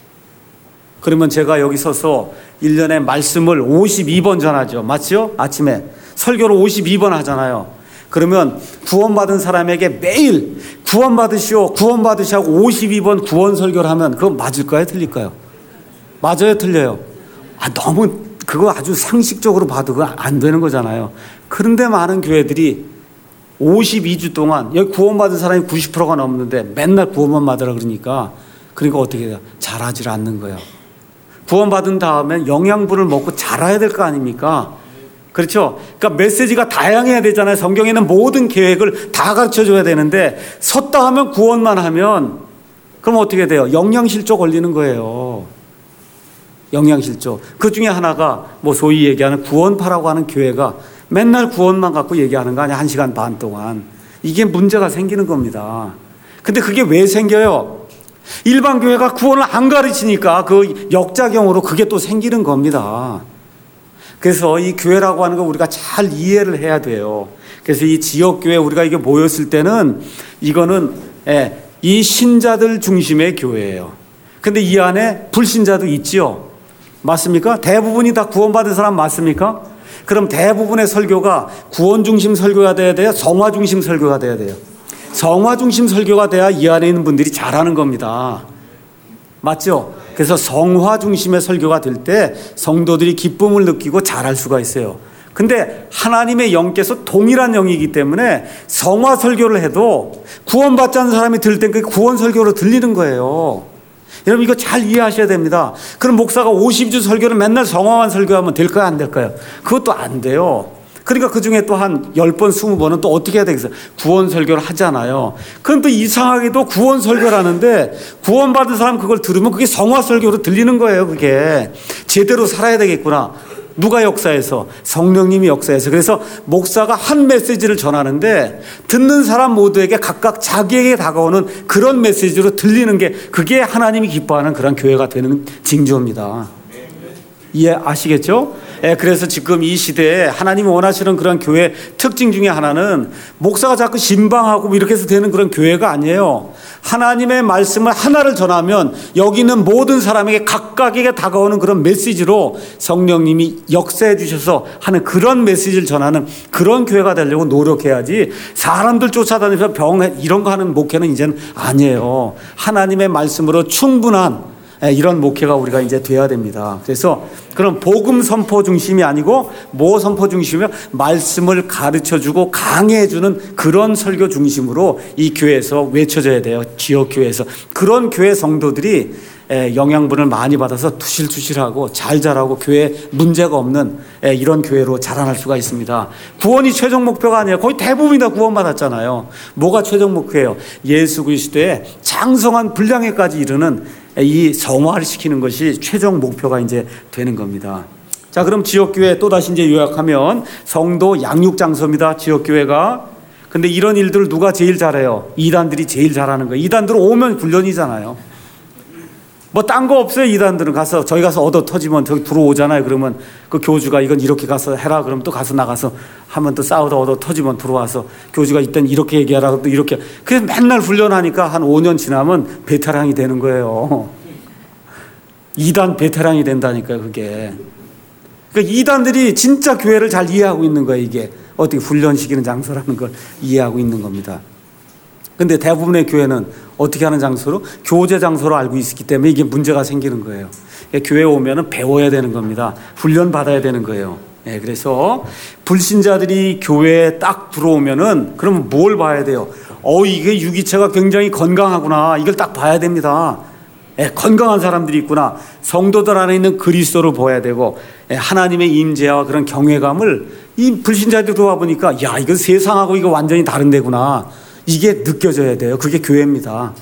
그러면 제가 여기 서서 1년에 말씀을 52번 전하죠. 맞죠? 아침에 설교를 52번 하잖아요. 그러면 구원받은 사람에게 매일 구원받으시오, 구원받으시오 52번 구원 설교를 하면 그건 맞을까요? 틀릴까요? 맞아요? 틀려요? 너무 그거 아주 상식적으로 봐도 그거 안 되는 거잖아요. 그런데 많은 교회들이 52주 동안 여기 구원받은 사람이 90%가 넘는데 맨날 구원만 받으라 그러니까 어떻게 해요? 잘하질 않는 거예요. 구원받은 다음에 영양분을 먹고 자라야 될 거 아닙니까? 그렇죠? 그러니까 메시지가 다양해야 되잖아요. 성경에는 모든 계획을 다 가르쳐 줘야 되는데 섰다 하면 구원만 하면 그럼 어떻게 돼요? 영양실조 걸리는 거예요. 영양실조. 그 중에 하나가 소위 얘기하는 구원파라고 하는 교회가 맨날 구원만 갖고 얘기하는 거 아니야? 1시간 반 동안. 이게 문제가 생기는 겁니다. 근데 그게 왜 생겨요? 일반 교회가 구원을 안 가르치니까 그 역작용으로 그게 또 생기는 겁니다. 그래서 이 교회라고 하는 거 우리가 잘 이해를 해야 돼요. 그래서 이 지역교회 우리가 이게 모였을 때는 이거는 이 신자들 중심의 교회예요. 근데 이 안에 불신자도 있지요. 맞습니까? 대부분이 다 구원받은 사람 맞습니까? 그럼 대부분의 설교가 구원 중심 설교가 돼야 돼요? 성화 중심 설교가 돼야 돼요? 성화 중심 설교가 돼야 이 안에 있는 분들이 잘하는 겁니다. 맞죠? 그래서 성화 중심의 설교가 될 때 성도들이 기쁨을 느끼고 잘할 수가 있어요. 근데 하나님의 영께서 동일한 영이기 때문에 성화 설교를 해도 구원받지 않은 사람이 들을 땐 그게 구원 설교로 들리는 거예요. 여러분 이거 잘 이해하셔야 됩니다. 그럼 목사가 50주 설교를 맨날 성화만 설교하면 될까요? 안 될까요? 그것도 안 돼요. 그러니까 그 중에 또 한 10번, 20번은 또 어떻게 해야 되겠어요? 구원 설교를 하잖아요. 그럼 또 이상하게도 구원 설교를 하는데 구원받은 사람 그걸 들으면 그게 성화 설교로 들리는 거예요. 그게 제대로 살아야 되겠구나. 누가 역사해서? 성령님이 역사해서. 그래서 목사가 한 메시지를 전하는데 듣는 사람 모두에게 각각 자기에게 다가오는 그런 메시지로 들리는 게 그게 하나님이 기뻐하는 그런 교회가 되는 징조입니다. 이해하시겠죠? 그래서 지금 이 시대에 하나님이 원하시는 그런 교회 특징 중에 하나는 목사가 자꾸 신방하고 이렇게 해서 되는 그런 교회가 아니에요. 하나님의 말씀을 하나를 전하면 여기 있는 모든 사람에게 각각에게 다가오는 그런 메시지로 성령님이 역사해 주셔서 하는 그런 메시지를 전하는 그런 교회가 되려고 노력해야지 사람들 쫓아다니면서 이런 거 하는 목회는 이제는 아니에요. 하나님의 말씀으로 충분한 이런 목회가 우리가 이제 돼야 됩니다. 그래서 그런 복음 선포 중심이 아니고 뭐 선포 중심이며 말씀을 가르쳐주고 강해주는 그런 설교 중심으로 이 교회에서 외쳐져야 돼요. 지역 교회에서. 그런 교회 성도들이 영양분을 많이 받아서 투실투실하고 잘 자라고 교회에 문제가 없는 이런 교회로 자라날 수가 있습니다. 구원이 최종 목표가 아니에요. 거의 대부분이 다 구원받았잖아요. 뭐가 최종 목표예요? 예수 그리스도의 장성한 분량에까지 이르는 이 성화를 시키는 것이 최종 목표가 이제 되는 겁니다. 자, 그럼 지역교회 또다시 이제 요약하면 성도 양육장소입니다. 지역교회가. 근데 이런 일들을 누가 제일 잘해요? 이단들이 제일 잘하는 거예요. 이단들은 오면 훈련이잖아요. 뭐 딴 거 없어요. 이단들은 가서 저희 가서 얻어 터지면 저기 들어오잖아요. 그러면 그 교주가 이건 이렇게 가서 해라. 그러면 또 가서 나가서 하면 또 싸우다 얻어 터지면 들어와서 교주가 이땐 이렇게 얘기하라. 또 이렇게. 그래서 맨날 훈련하니까 한 5년 지나면 베테랑이 되는 거예요. 이단 베테랑이 된다니까요. 그게. 그러니까 이단들이 진짜 교회를 잘 이해하고 있는 거예요. 이게 어떻게 훈련시키는 장소라는 걸 이해하고 있는 겁니다. 근데 대부분의 교회는 어떻게 하는 장소로? 교제 장소로 알고 있기 때문에 이게 문제가 생기는 거예요. 교회에 오면은 배워야 되는 겁니다. 훈련 받아야 되는 거예요. 그래서 불신자들이 교회에 딱 들어오면은 그러면 뭘 봐야 돼요? 이게 유기체가 굉장히 건강하구나. 이걸 딱 봐야 됩니다. 건강한 사람들이 있구나. 성도들 안에 있는 그리스도를 보아야 되고 하나님의 임재와 그런 경외감을 이 불신자들이 들어와 보니까 야, 이거 세상하고 이거 완전히 다른 데구나. 이게 느껴져야 돼요. 그게 교회입니다.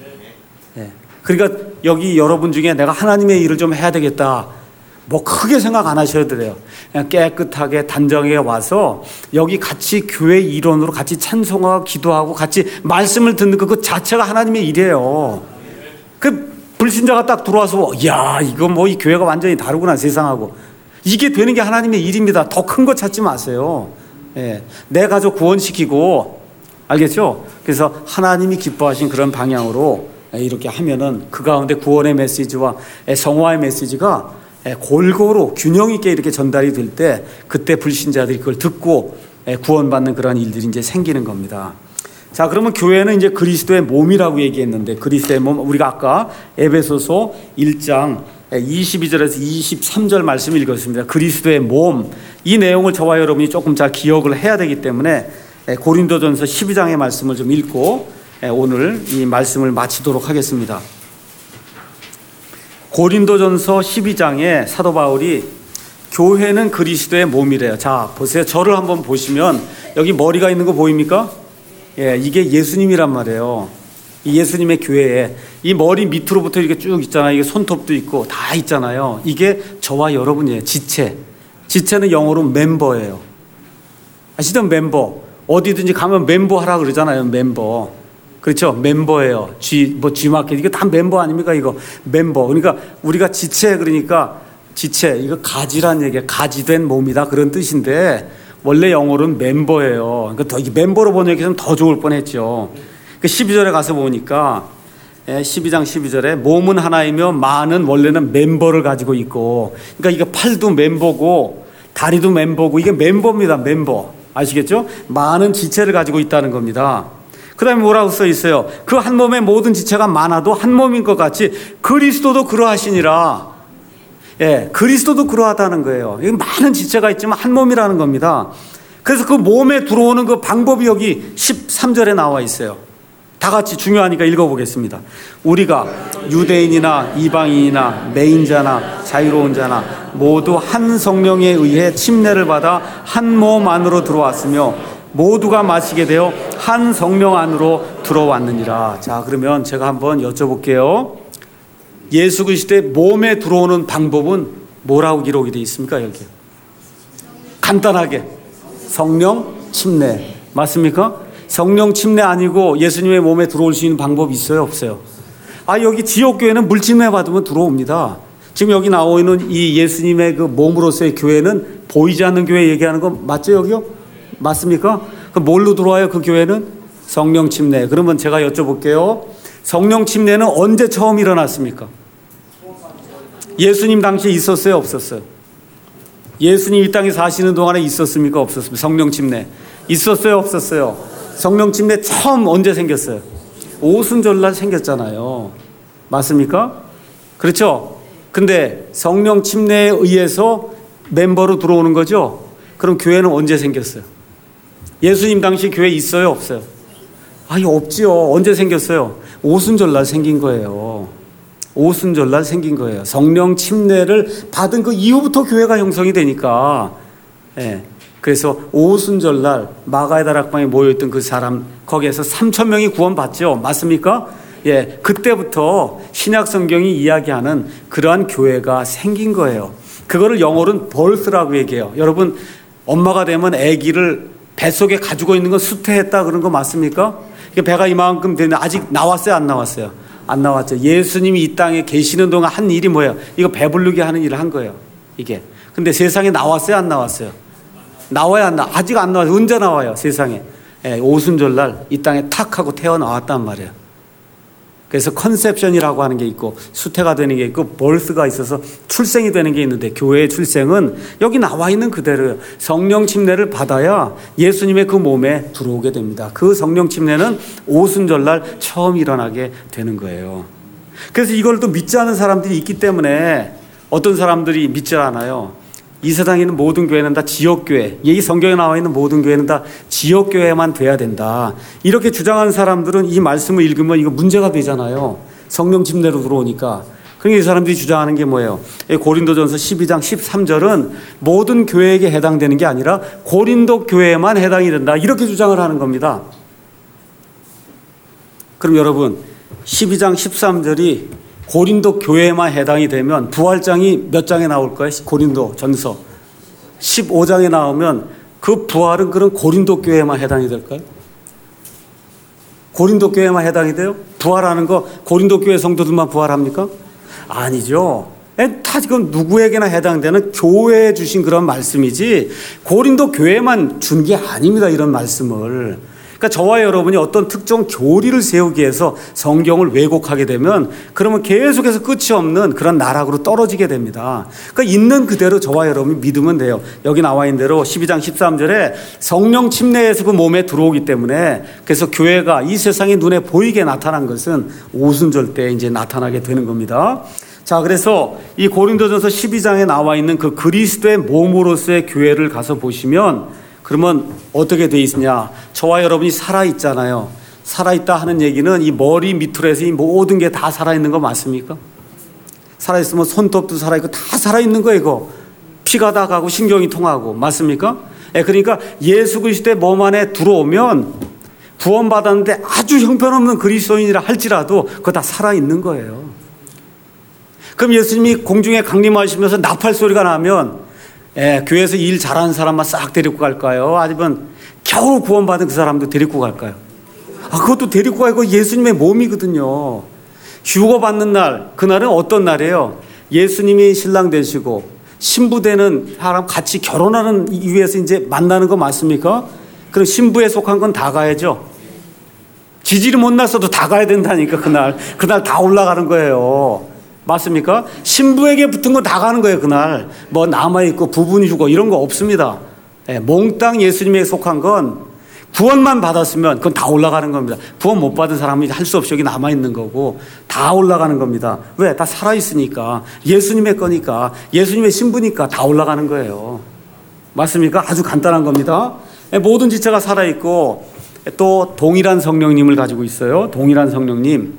그러니까 여기 여러분 중에 내가 하나님의 일을 좀 해야 되겠다. 뭐 크게 생각 안 하셔도 돼요. 그냥 깨끗하게 단정하게 와서 여기 같이 교회 일원으로 같이 찬송하고 기도하고 같이 말씀을 듣는 그 자체가 하나님의 일이에요. 그 불신자가 딱 들어와서 야, 이거 뭐 이 교회가 완전히 다르구나 세상하고. 이게 되는 게 하나님의 일입니다. 더 큰 거 찾지 마세요. 내 가족 구원시키고 알겠죠? 그래서 하나님이 기뻐하신 그런 방향으로 이렇게 하면은 그 가운데 구원의 메시지와 성화의 메시지가 골고루 균형 있게 이렇게 전달이 될 때 그때 불신자들이 그걸 듣고 구원받는 그런 일들이 이제 생기는 겁니다. 자, 그러면 교회는 이제 그리스도의 몸이라고 얘기했는데 그리스도의 몸, 우리가 아까 에베소서 1장 22절에서 23절 말씀 읽었습니다. 그리스도의 몸, 이 내용을 저와 여러분이 조금 잘 기억을 해야 되기 때문에 고린도전서 12장의 말씀을 좀 읽고 오늘 이 말씀을 마치도록 하겠습니다. 고린도전서 12장에 사도 바울이 교회는 그리스도의 몸이래요. 자, 보세요. 저를 한번 보시면 여기 머리가 있는 거 보입니까? 이게 예수님이란 말이에요. 이 예수님의 교회에 이 머리 밑으로부터 이렇게 쭉 있잖아요. 이게 손톱도 있고 다 있잖아요. 이게 저와 여러분이에요. 지체. 지체는 영어로 멤버예요. 아시죠? 멤버. 어디든지 가면 멤버 하라 그러잖아요. 멤버. 그렇죠? 멤버예요. G마켓. 이거 다 멤버 아닙니까? 이거 멤버. 그러니까 우리가 지체, 그러니까 지체. 이거 가지란 얘기예요. 가지된 몸이다. 그런 뜻인데 원래 영어로는 멤버예요. 그러니까 더, 멤버로 번역해서는 더 좋을 뻔했죠. 그 12절에 가서 보니까 12장 12절에 몸은 하나이며 많은 원래는 멤버를 가지고 있고, 그러니까 이게 팔도 멤버고 다리도 멤버고 이게 멤버입니다. 멤버. 아시겠죠? 많은 지체를 가지고 있다는 겁니다. 그 다음에 뭐라고 써 있어요? 그 한 몸의 모든 지체가 많아도 한 몸인 것 같이 그리스도도 그러하시니라. 그리스도도 그러하다는 거예요. 많은 지체가 있지만 한 몸이라는 겁니다. 그래서 그 몸에 들어오는 그 방법이 여기 13절에 나와 있어요. 다 같이 중요하니까 읽어보겠습니다. 우리가 유대인이나 이방인이나 매인자나 자유로운 자나 모두 한 성령에 의해 침례를 받아 한 몸 안으로 들어왔으며 모두가 마시게 되어 한 성령 안으로 들어왔느니라. 자, 그러면 제가 한번 여쭤볼게요. 예수 그리스도의 몸에 들어오는 방법은 뭐라고 기록이 되어 있습니까? 여기 간단하게 성령 침례 맞습니까? 성령 침례 아니고 예수님의 몸에 들어올 수 있는 방법이 있어요? 없어요? 여기 지역교회는 물침례 받으면 들어옵니다. 지금 여기 나오는 이 예수님의 그 몸으로서의 교회는 보이지 않는 교회 얘기하는 거 맞죠? 여기요? 맞습니까? 그럼 뭘로 들어와요? 그 교회는? 성령 침례. 그러면 제가 여쭤볼게요. 성령 침례는 언제 처음 일어났습니까? 예수님 당시에 있었어요? 없었어요? 예수님 이 땅에 사시는 동안에 있었습니까? 없었습니까? 성령 침례. 있었어요? 없었어요? 성령 침례 처음 언제 생겼어요? 오순절날 생겼잖아요. 맞습니까? 그렇죠? 근데 성령 침례에 의해서 멤버로 들어오는 거죠? 그럼 교회는 언제 생겼어요? 예수님 당시 교회 있어요? 없어요? 아니, 없지요. 언제 생겼어요? 오순절날 생긴 거예요. 오순절날 생긴 거예요. 성령 침례를 받은 그 이후부터 교회가 형성이 되니까. 예. 그래서 오순절날 마가의 다락방에 모여있던 그 사람, 거기에서 3,000명이 구원받죠. 맞습니까? 예. 그때부터 신약 성경이 이야기하는 그러한 교회가 생긴 거예요. 그거를 영어로는 birth라고 얘기해요. 여러분, 엄마가 되면 아기를 뱃속에 가지고 있는 건 수태했다 그런 거 맞습니까? 배가 이만큼 되는데 아직 나왔어요? 안 나왔어요? 안 나왔죠. 예수님이 이 땅에 계시는 동안 한 일이 뭐예요? 이거 배부르게 하는 일을 한 거예요. 이게. 근데 세상에 나왔어요? 안 나왔어요? 나와야 안 나와? 아직 안 나와요. 언제 나와요? 세상에. 예, 오순절날 이 땅에 탁 하고 태어나왔단 말이에요. 그래서 컨셉션이라고 하는 게 있고 수태가 되는 게 있고 birth가 있어서 출생이 되는 게 있는데 교회의 출생은 여기 나와 있는 그대로예요. 성령 침례를 받아야 예수님의 그 몸에 들어오게 됩니다. 그 성령 침례는 오순절날 처음 일어나게 되는 거예요. 그래서 이걸 또 믿지 않은 사람들이 있기 때문에 어떤 사람들이 믿지 않아요. 이 세상에 있는 모든 교회는 다 지역교회, 이 성경에 나와 있는 모든 교회는 다 지역교회만 돼야 된다. 이렇게 주장하는 사람들은 이 말씀을 읽으면 이거 문제가 되잖아요. 성령 침례로 들어오니까. 그러니까 이 사람들이 주장하는 게 뭐예요? 고린도전서 12장 13절은 모든 교회에게 해당되는 게 아니라 고린도 교회에만 해당이 된다. 이렇게 주장을 하는 겁니다. 그럼 여러분, 12장 13절이 고린도 교회에만 해당이 되면 부활장이 몇 장에 나올 거예요? 고린도 전서 15장에 나오면 그 부활은 그런 고린도 교회에만 해당이 될까요? 고린도 교회에만 해당이 돼요? 부활하는 거 고린도 교회 성도들만 부활합니까? 아니죠. 다 지금 누구에게나 해당되는 교회에 주신 그런 말씀이지 고린도 교회만 준 게 아닙니다. 이런 말씀을. 그러니까 저와 여러분이 어떤 특정 교리를 세우기 위해서 성경을 왜곡하게 되면 그러면 계속해서 끝이 없는 그런 나락으로 떨어지게 됩니다. 그러니까 있는 그대로 저와 여러분이 믿으면 돼요. 여기 나와 있는 대로 12장 13절에 성령 침례에서 그 몸에 들어오기 때문에 그래서 교회가 이 세상의 눈에 보이게 나타난 것은 오순절 때 이제 나타나게 되는 겁니다. 자, 그래서 이 고린도전서 12장에 나와 있는 그 그리스도의 몸으로서의 교회를 가서 보시면 그러면 어떻게 돼 있느냐? 저와 여러분이 살아있잖아요. 살아있다 하는 얘기는 이 머리 밑으로 해서 이 모든 게 다 살아있는 거 맞습니까? 살아있으면 손톱도 살아있고 다 살아있는 거 이거. 피가 다 가고 신경이 통하고 맞습니까? 그러니까 예수 그리스도의 몸 안에 들어오면 구원받았는데 아주 형편없는 그리스도인이라 할지라도 그거 다 살아있는 거예요. 그럼 예수님이 공중에 강림하시면서 나팔 소리가 나면 교회에서 일 잘하는 사람만 싹 데리고 갈까요? 아니면 겨우 구원받은 그 사람도 데리고 갈까요? 그것도 데리고 가고 예수님의 몸이거든요. 휴거 받는 날, 그날은 어떤 날이에요? 예수님이 신랑 되시고 신부 되는 사람 같이 결혼하는 이유에서 이제 만나는 거 맞습니까? 그럼 신부에 속한 건 다 가야죠. 지질이 못 났어도 다 가야 된다니까 그날 다 올라가는 거예요. 맞습니까? 신부에게 붙은 거 다 가는 거예요, 그날. 뭐 남아있고 부분 휴거 이런 거 없습니다. 몽땅 예수님에게 속한 건 구원만 받았으면 그건 다 올라가는 겁니다. 구원 못 받은 사람이 할 수 없이 여기 남아있는 거고 다 올라가는 겁니다. 왜? 다 살아있으니까. 예수님의 거니까. 예수님의 신부니까 다 올라가는 거예요. 맞습니까? 아주 간단한 겁니다. 모든 지체가 살아있고 또 동일한 성령님을 가지고 있어요. 동일한 성령님.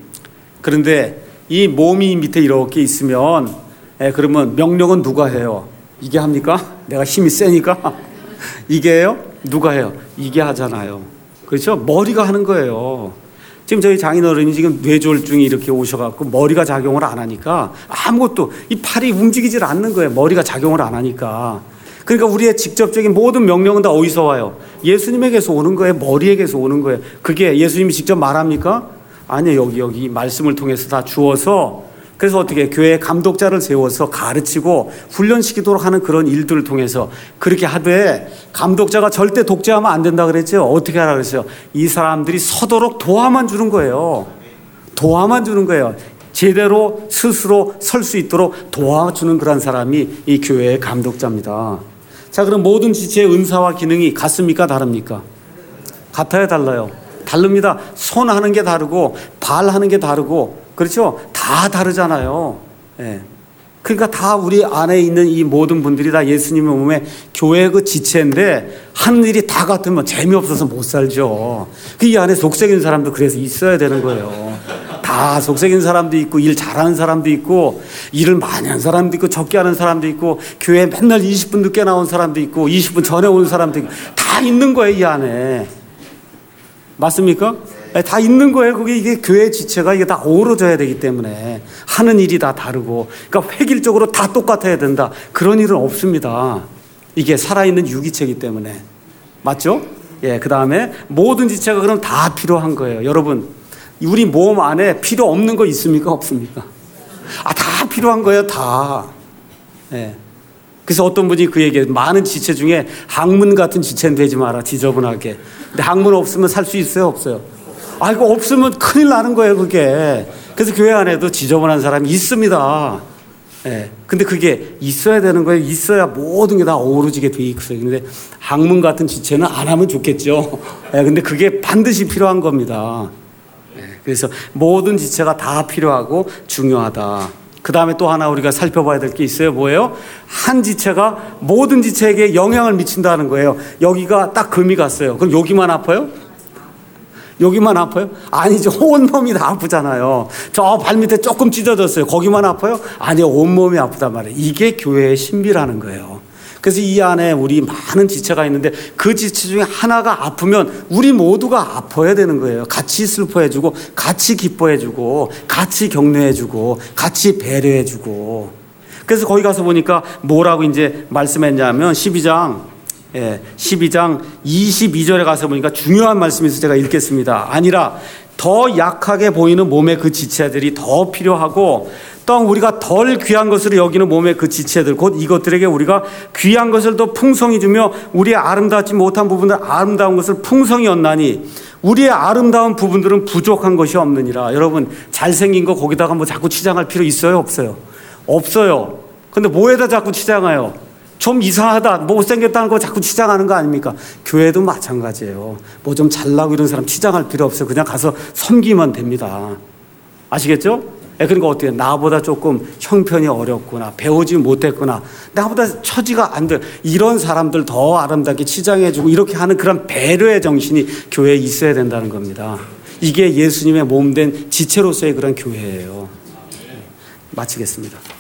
그런데 이 몸이 밑에 이렇게 있으면 그러면 명령은 누가 해요? 이게 합니까? 내가 힘이 세니까? 이게 해요? 누가 해요? 이게 하잖아요. 그렇죠? 머리가 하는 거예요. 지금 저희 장인어른이 지금 뇌졸중이 이렇게 오셔갖고 머리가 작용을 안 하니까 아무것도 이 팔이 움직이질 않는 거예요. 머리가 작용을 안 하니까. 그러니까 우리의 직접적인 모든 명령은 다 어디서 와요? 예수님에게서 오는 거예요. 머리에게서 오는 거예요. 그게 예수님이 직접 말합니까? 아니요. 여기 말씀을 통해서 다 주어서 그래서 어떻게 교회에 감독자를 세워서 가르치고 훈련시키도록 하는 그런 일들을 통해서 그렇게 하되 감독자가 절대 독재하면 안 된다 그랬죠. 어떻게 하라 그랬어요? 이 사람들이 서도록 도와만 주는 거예요. 도와만 주는 거예요. 제대로 스스로 설 수 있도록 도와주는 그런 사람이 이 교회의 감독자입니다. 자, 그럼 모든 지체의 은사와 기능이 같습니까? 다릅니까? 같아요? 달라요? 다릅니다. 손 하는 게 다르고 발 하는 게 다르고 그렇죠? 다 다르잖아요. 예. 그러니까 다 우리 안에 있는 이 모든 분들이 다 예수님의 몸에 교회 그 지체인데 하는 일이 다 같으면 재미없어서 못 살죠. 그 이 안에 속썩인 사람도 그래서 있어야 되는 거예요. 다 속썩인 사람도 있고 일 잘하는 사람도 있고 일을 많이 하는 사람도 있고 적게 하는 사람도 있고 교회 맨날 20분 늦게 나온 사람도 있고 20분 전에 오는 사람도 있고 다 있는 거예요, 이 안에. 맞습니까? 다 있는 거예요. 그게 이게 교회 지체가 이게 다 어우러져야 되기 때문에 하는 일이 다 다르고, 그러니까 획일적으로 다 똑같아야 된다. 그런 일은 없습니다. 이게 살아있는 유기체이기 때문에. 맞죠? 예, 그 다음에 모든 지체가 그럼 다 필요한 거예요. 여러분, 우리 몸 안에 필요 없는 거 있습니까? 없습니까? 다 필요한 거예요, 다. 예. 그래서 어떤 분이 그 얘기해요. 많은 지체 중에 학문 같은 지체는 되지 마라, 지저분하게. 근데 학문 없으면 살 수 있어요, 없어요? 이거 없으면 큰일 나는 거예요, 그게. 그래서 교회 안에도 지저분한 사람이 있습니다. 예. 근데 그게 있어야 되는 거예요. 있어야 모든 게 다 어우러지게 돼 있어요. 근데 학문 같은 지체는 안 하면 좋겠죠. 예. 근데 그게 반드시 필요한 겁니다. 예. 그래서 모든 지체가 다 필요하고 중요하다. 그 다음에 또 하나 우리가 살펴봐야 될 게 있어요. 뭐예요? 한 지체가 모든 지체에게 영향을 미친다는 거예요. 여기가 딱 금이 갔어요. 그럼 여기만 아파요? 여기만 아파요? 아니죠. 온몸이 다 아프잖아요. 저 발밑에 조금 찢어졌어요. 거기만 아파요? 아니요. 온몸이 아프단 말이에요. 이게 교회의 신비라는 거예요. 그래서 이 안에 우리 많은 지체가 있는데 그 지체 중에 하나가 아프면 우리 모두가 아파야 되는 거예요. 같이 슬퍼해주고 같이 기뻐해주고 같이 격려해주고 같이 배려해주고. 그래서 거기 가서 보니까 뭐라고 이제 말씀했냐면 12장 22절에 가서 보니까 중요한 말씀이 있어서 제가 읽겠습니다. 아니라 더 약하게 보이는 몸의 그 지체들이 더 필요하고 또 우리가 덜 귀한 것으로 여기는 몸의 그 지체들 곧 이것들에게 우리가 귀한 것을 더 풍성히 주며 우리의 아름답지 못한 부분들 아름다운 것을 풍성히 얻나니 우리의 아름다운 부분들은 부족한 것이 없느니라. 여러분, 잘생긴 거 거기다가 뭐 자꾸 치장할 필요 있어요, 없어요? 없어요. 근데 뭐에다 자꾸 치장해요? 좀 이상하다, 못생겼다는 거 자꾸 치장하는 거 아닙니까? 교회도 마찬가지예요. 뭐 좀 잘나고 이런 사람 치장할 필요 없어요. 그냥 가서 섬기면 됩니다. 아시겠죠? 그러니까 어때요? 나보다 조금 형편이 어렵구나, 배우지 못했구나, 나보다 처지가 안 돼, 이런 사람들 더 아름답게 치장해주고 이렇게 하는 그런 배려의 정신이 교회에 있어야 된다는 겁니다. 이게 예수님의 몸된 지체로서의 그런 교회예요. 마치겠습니다.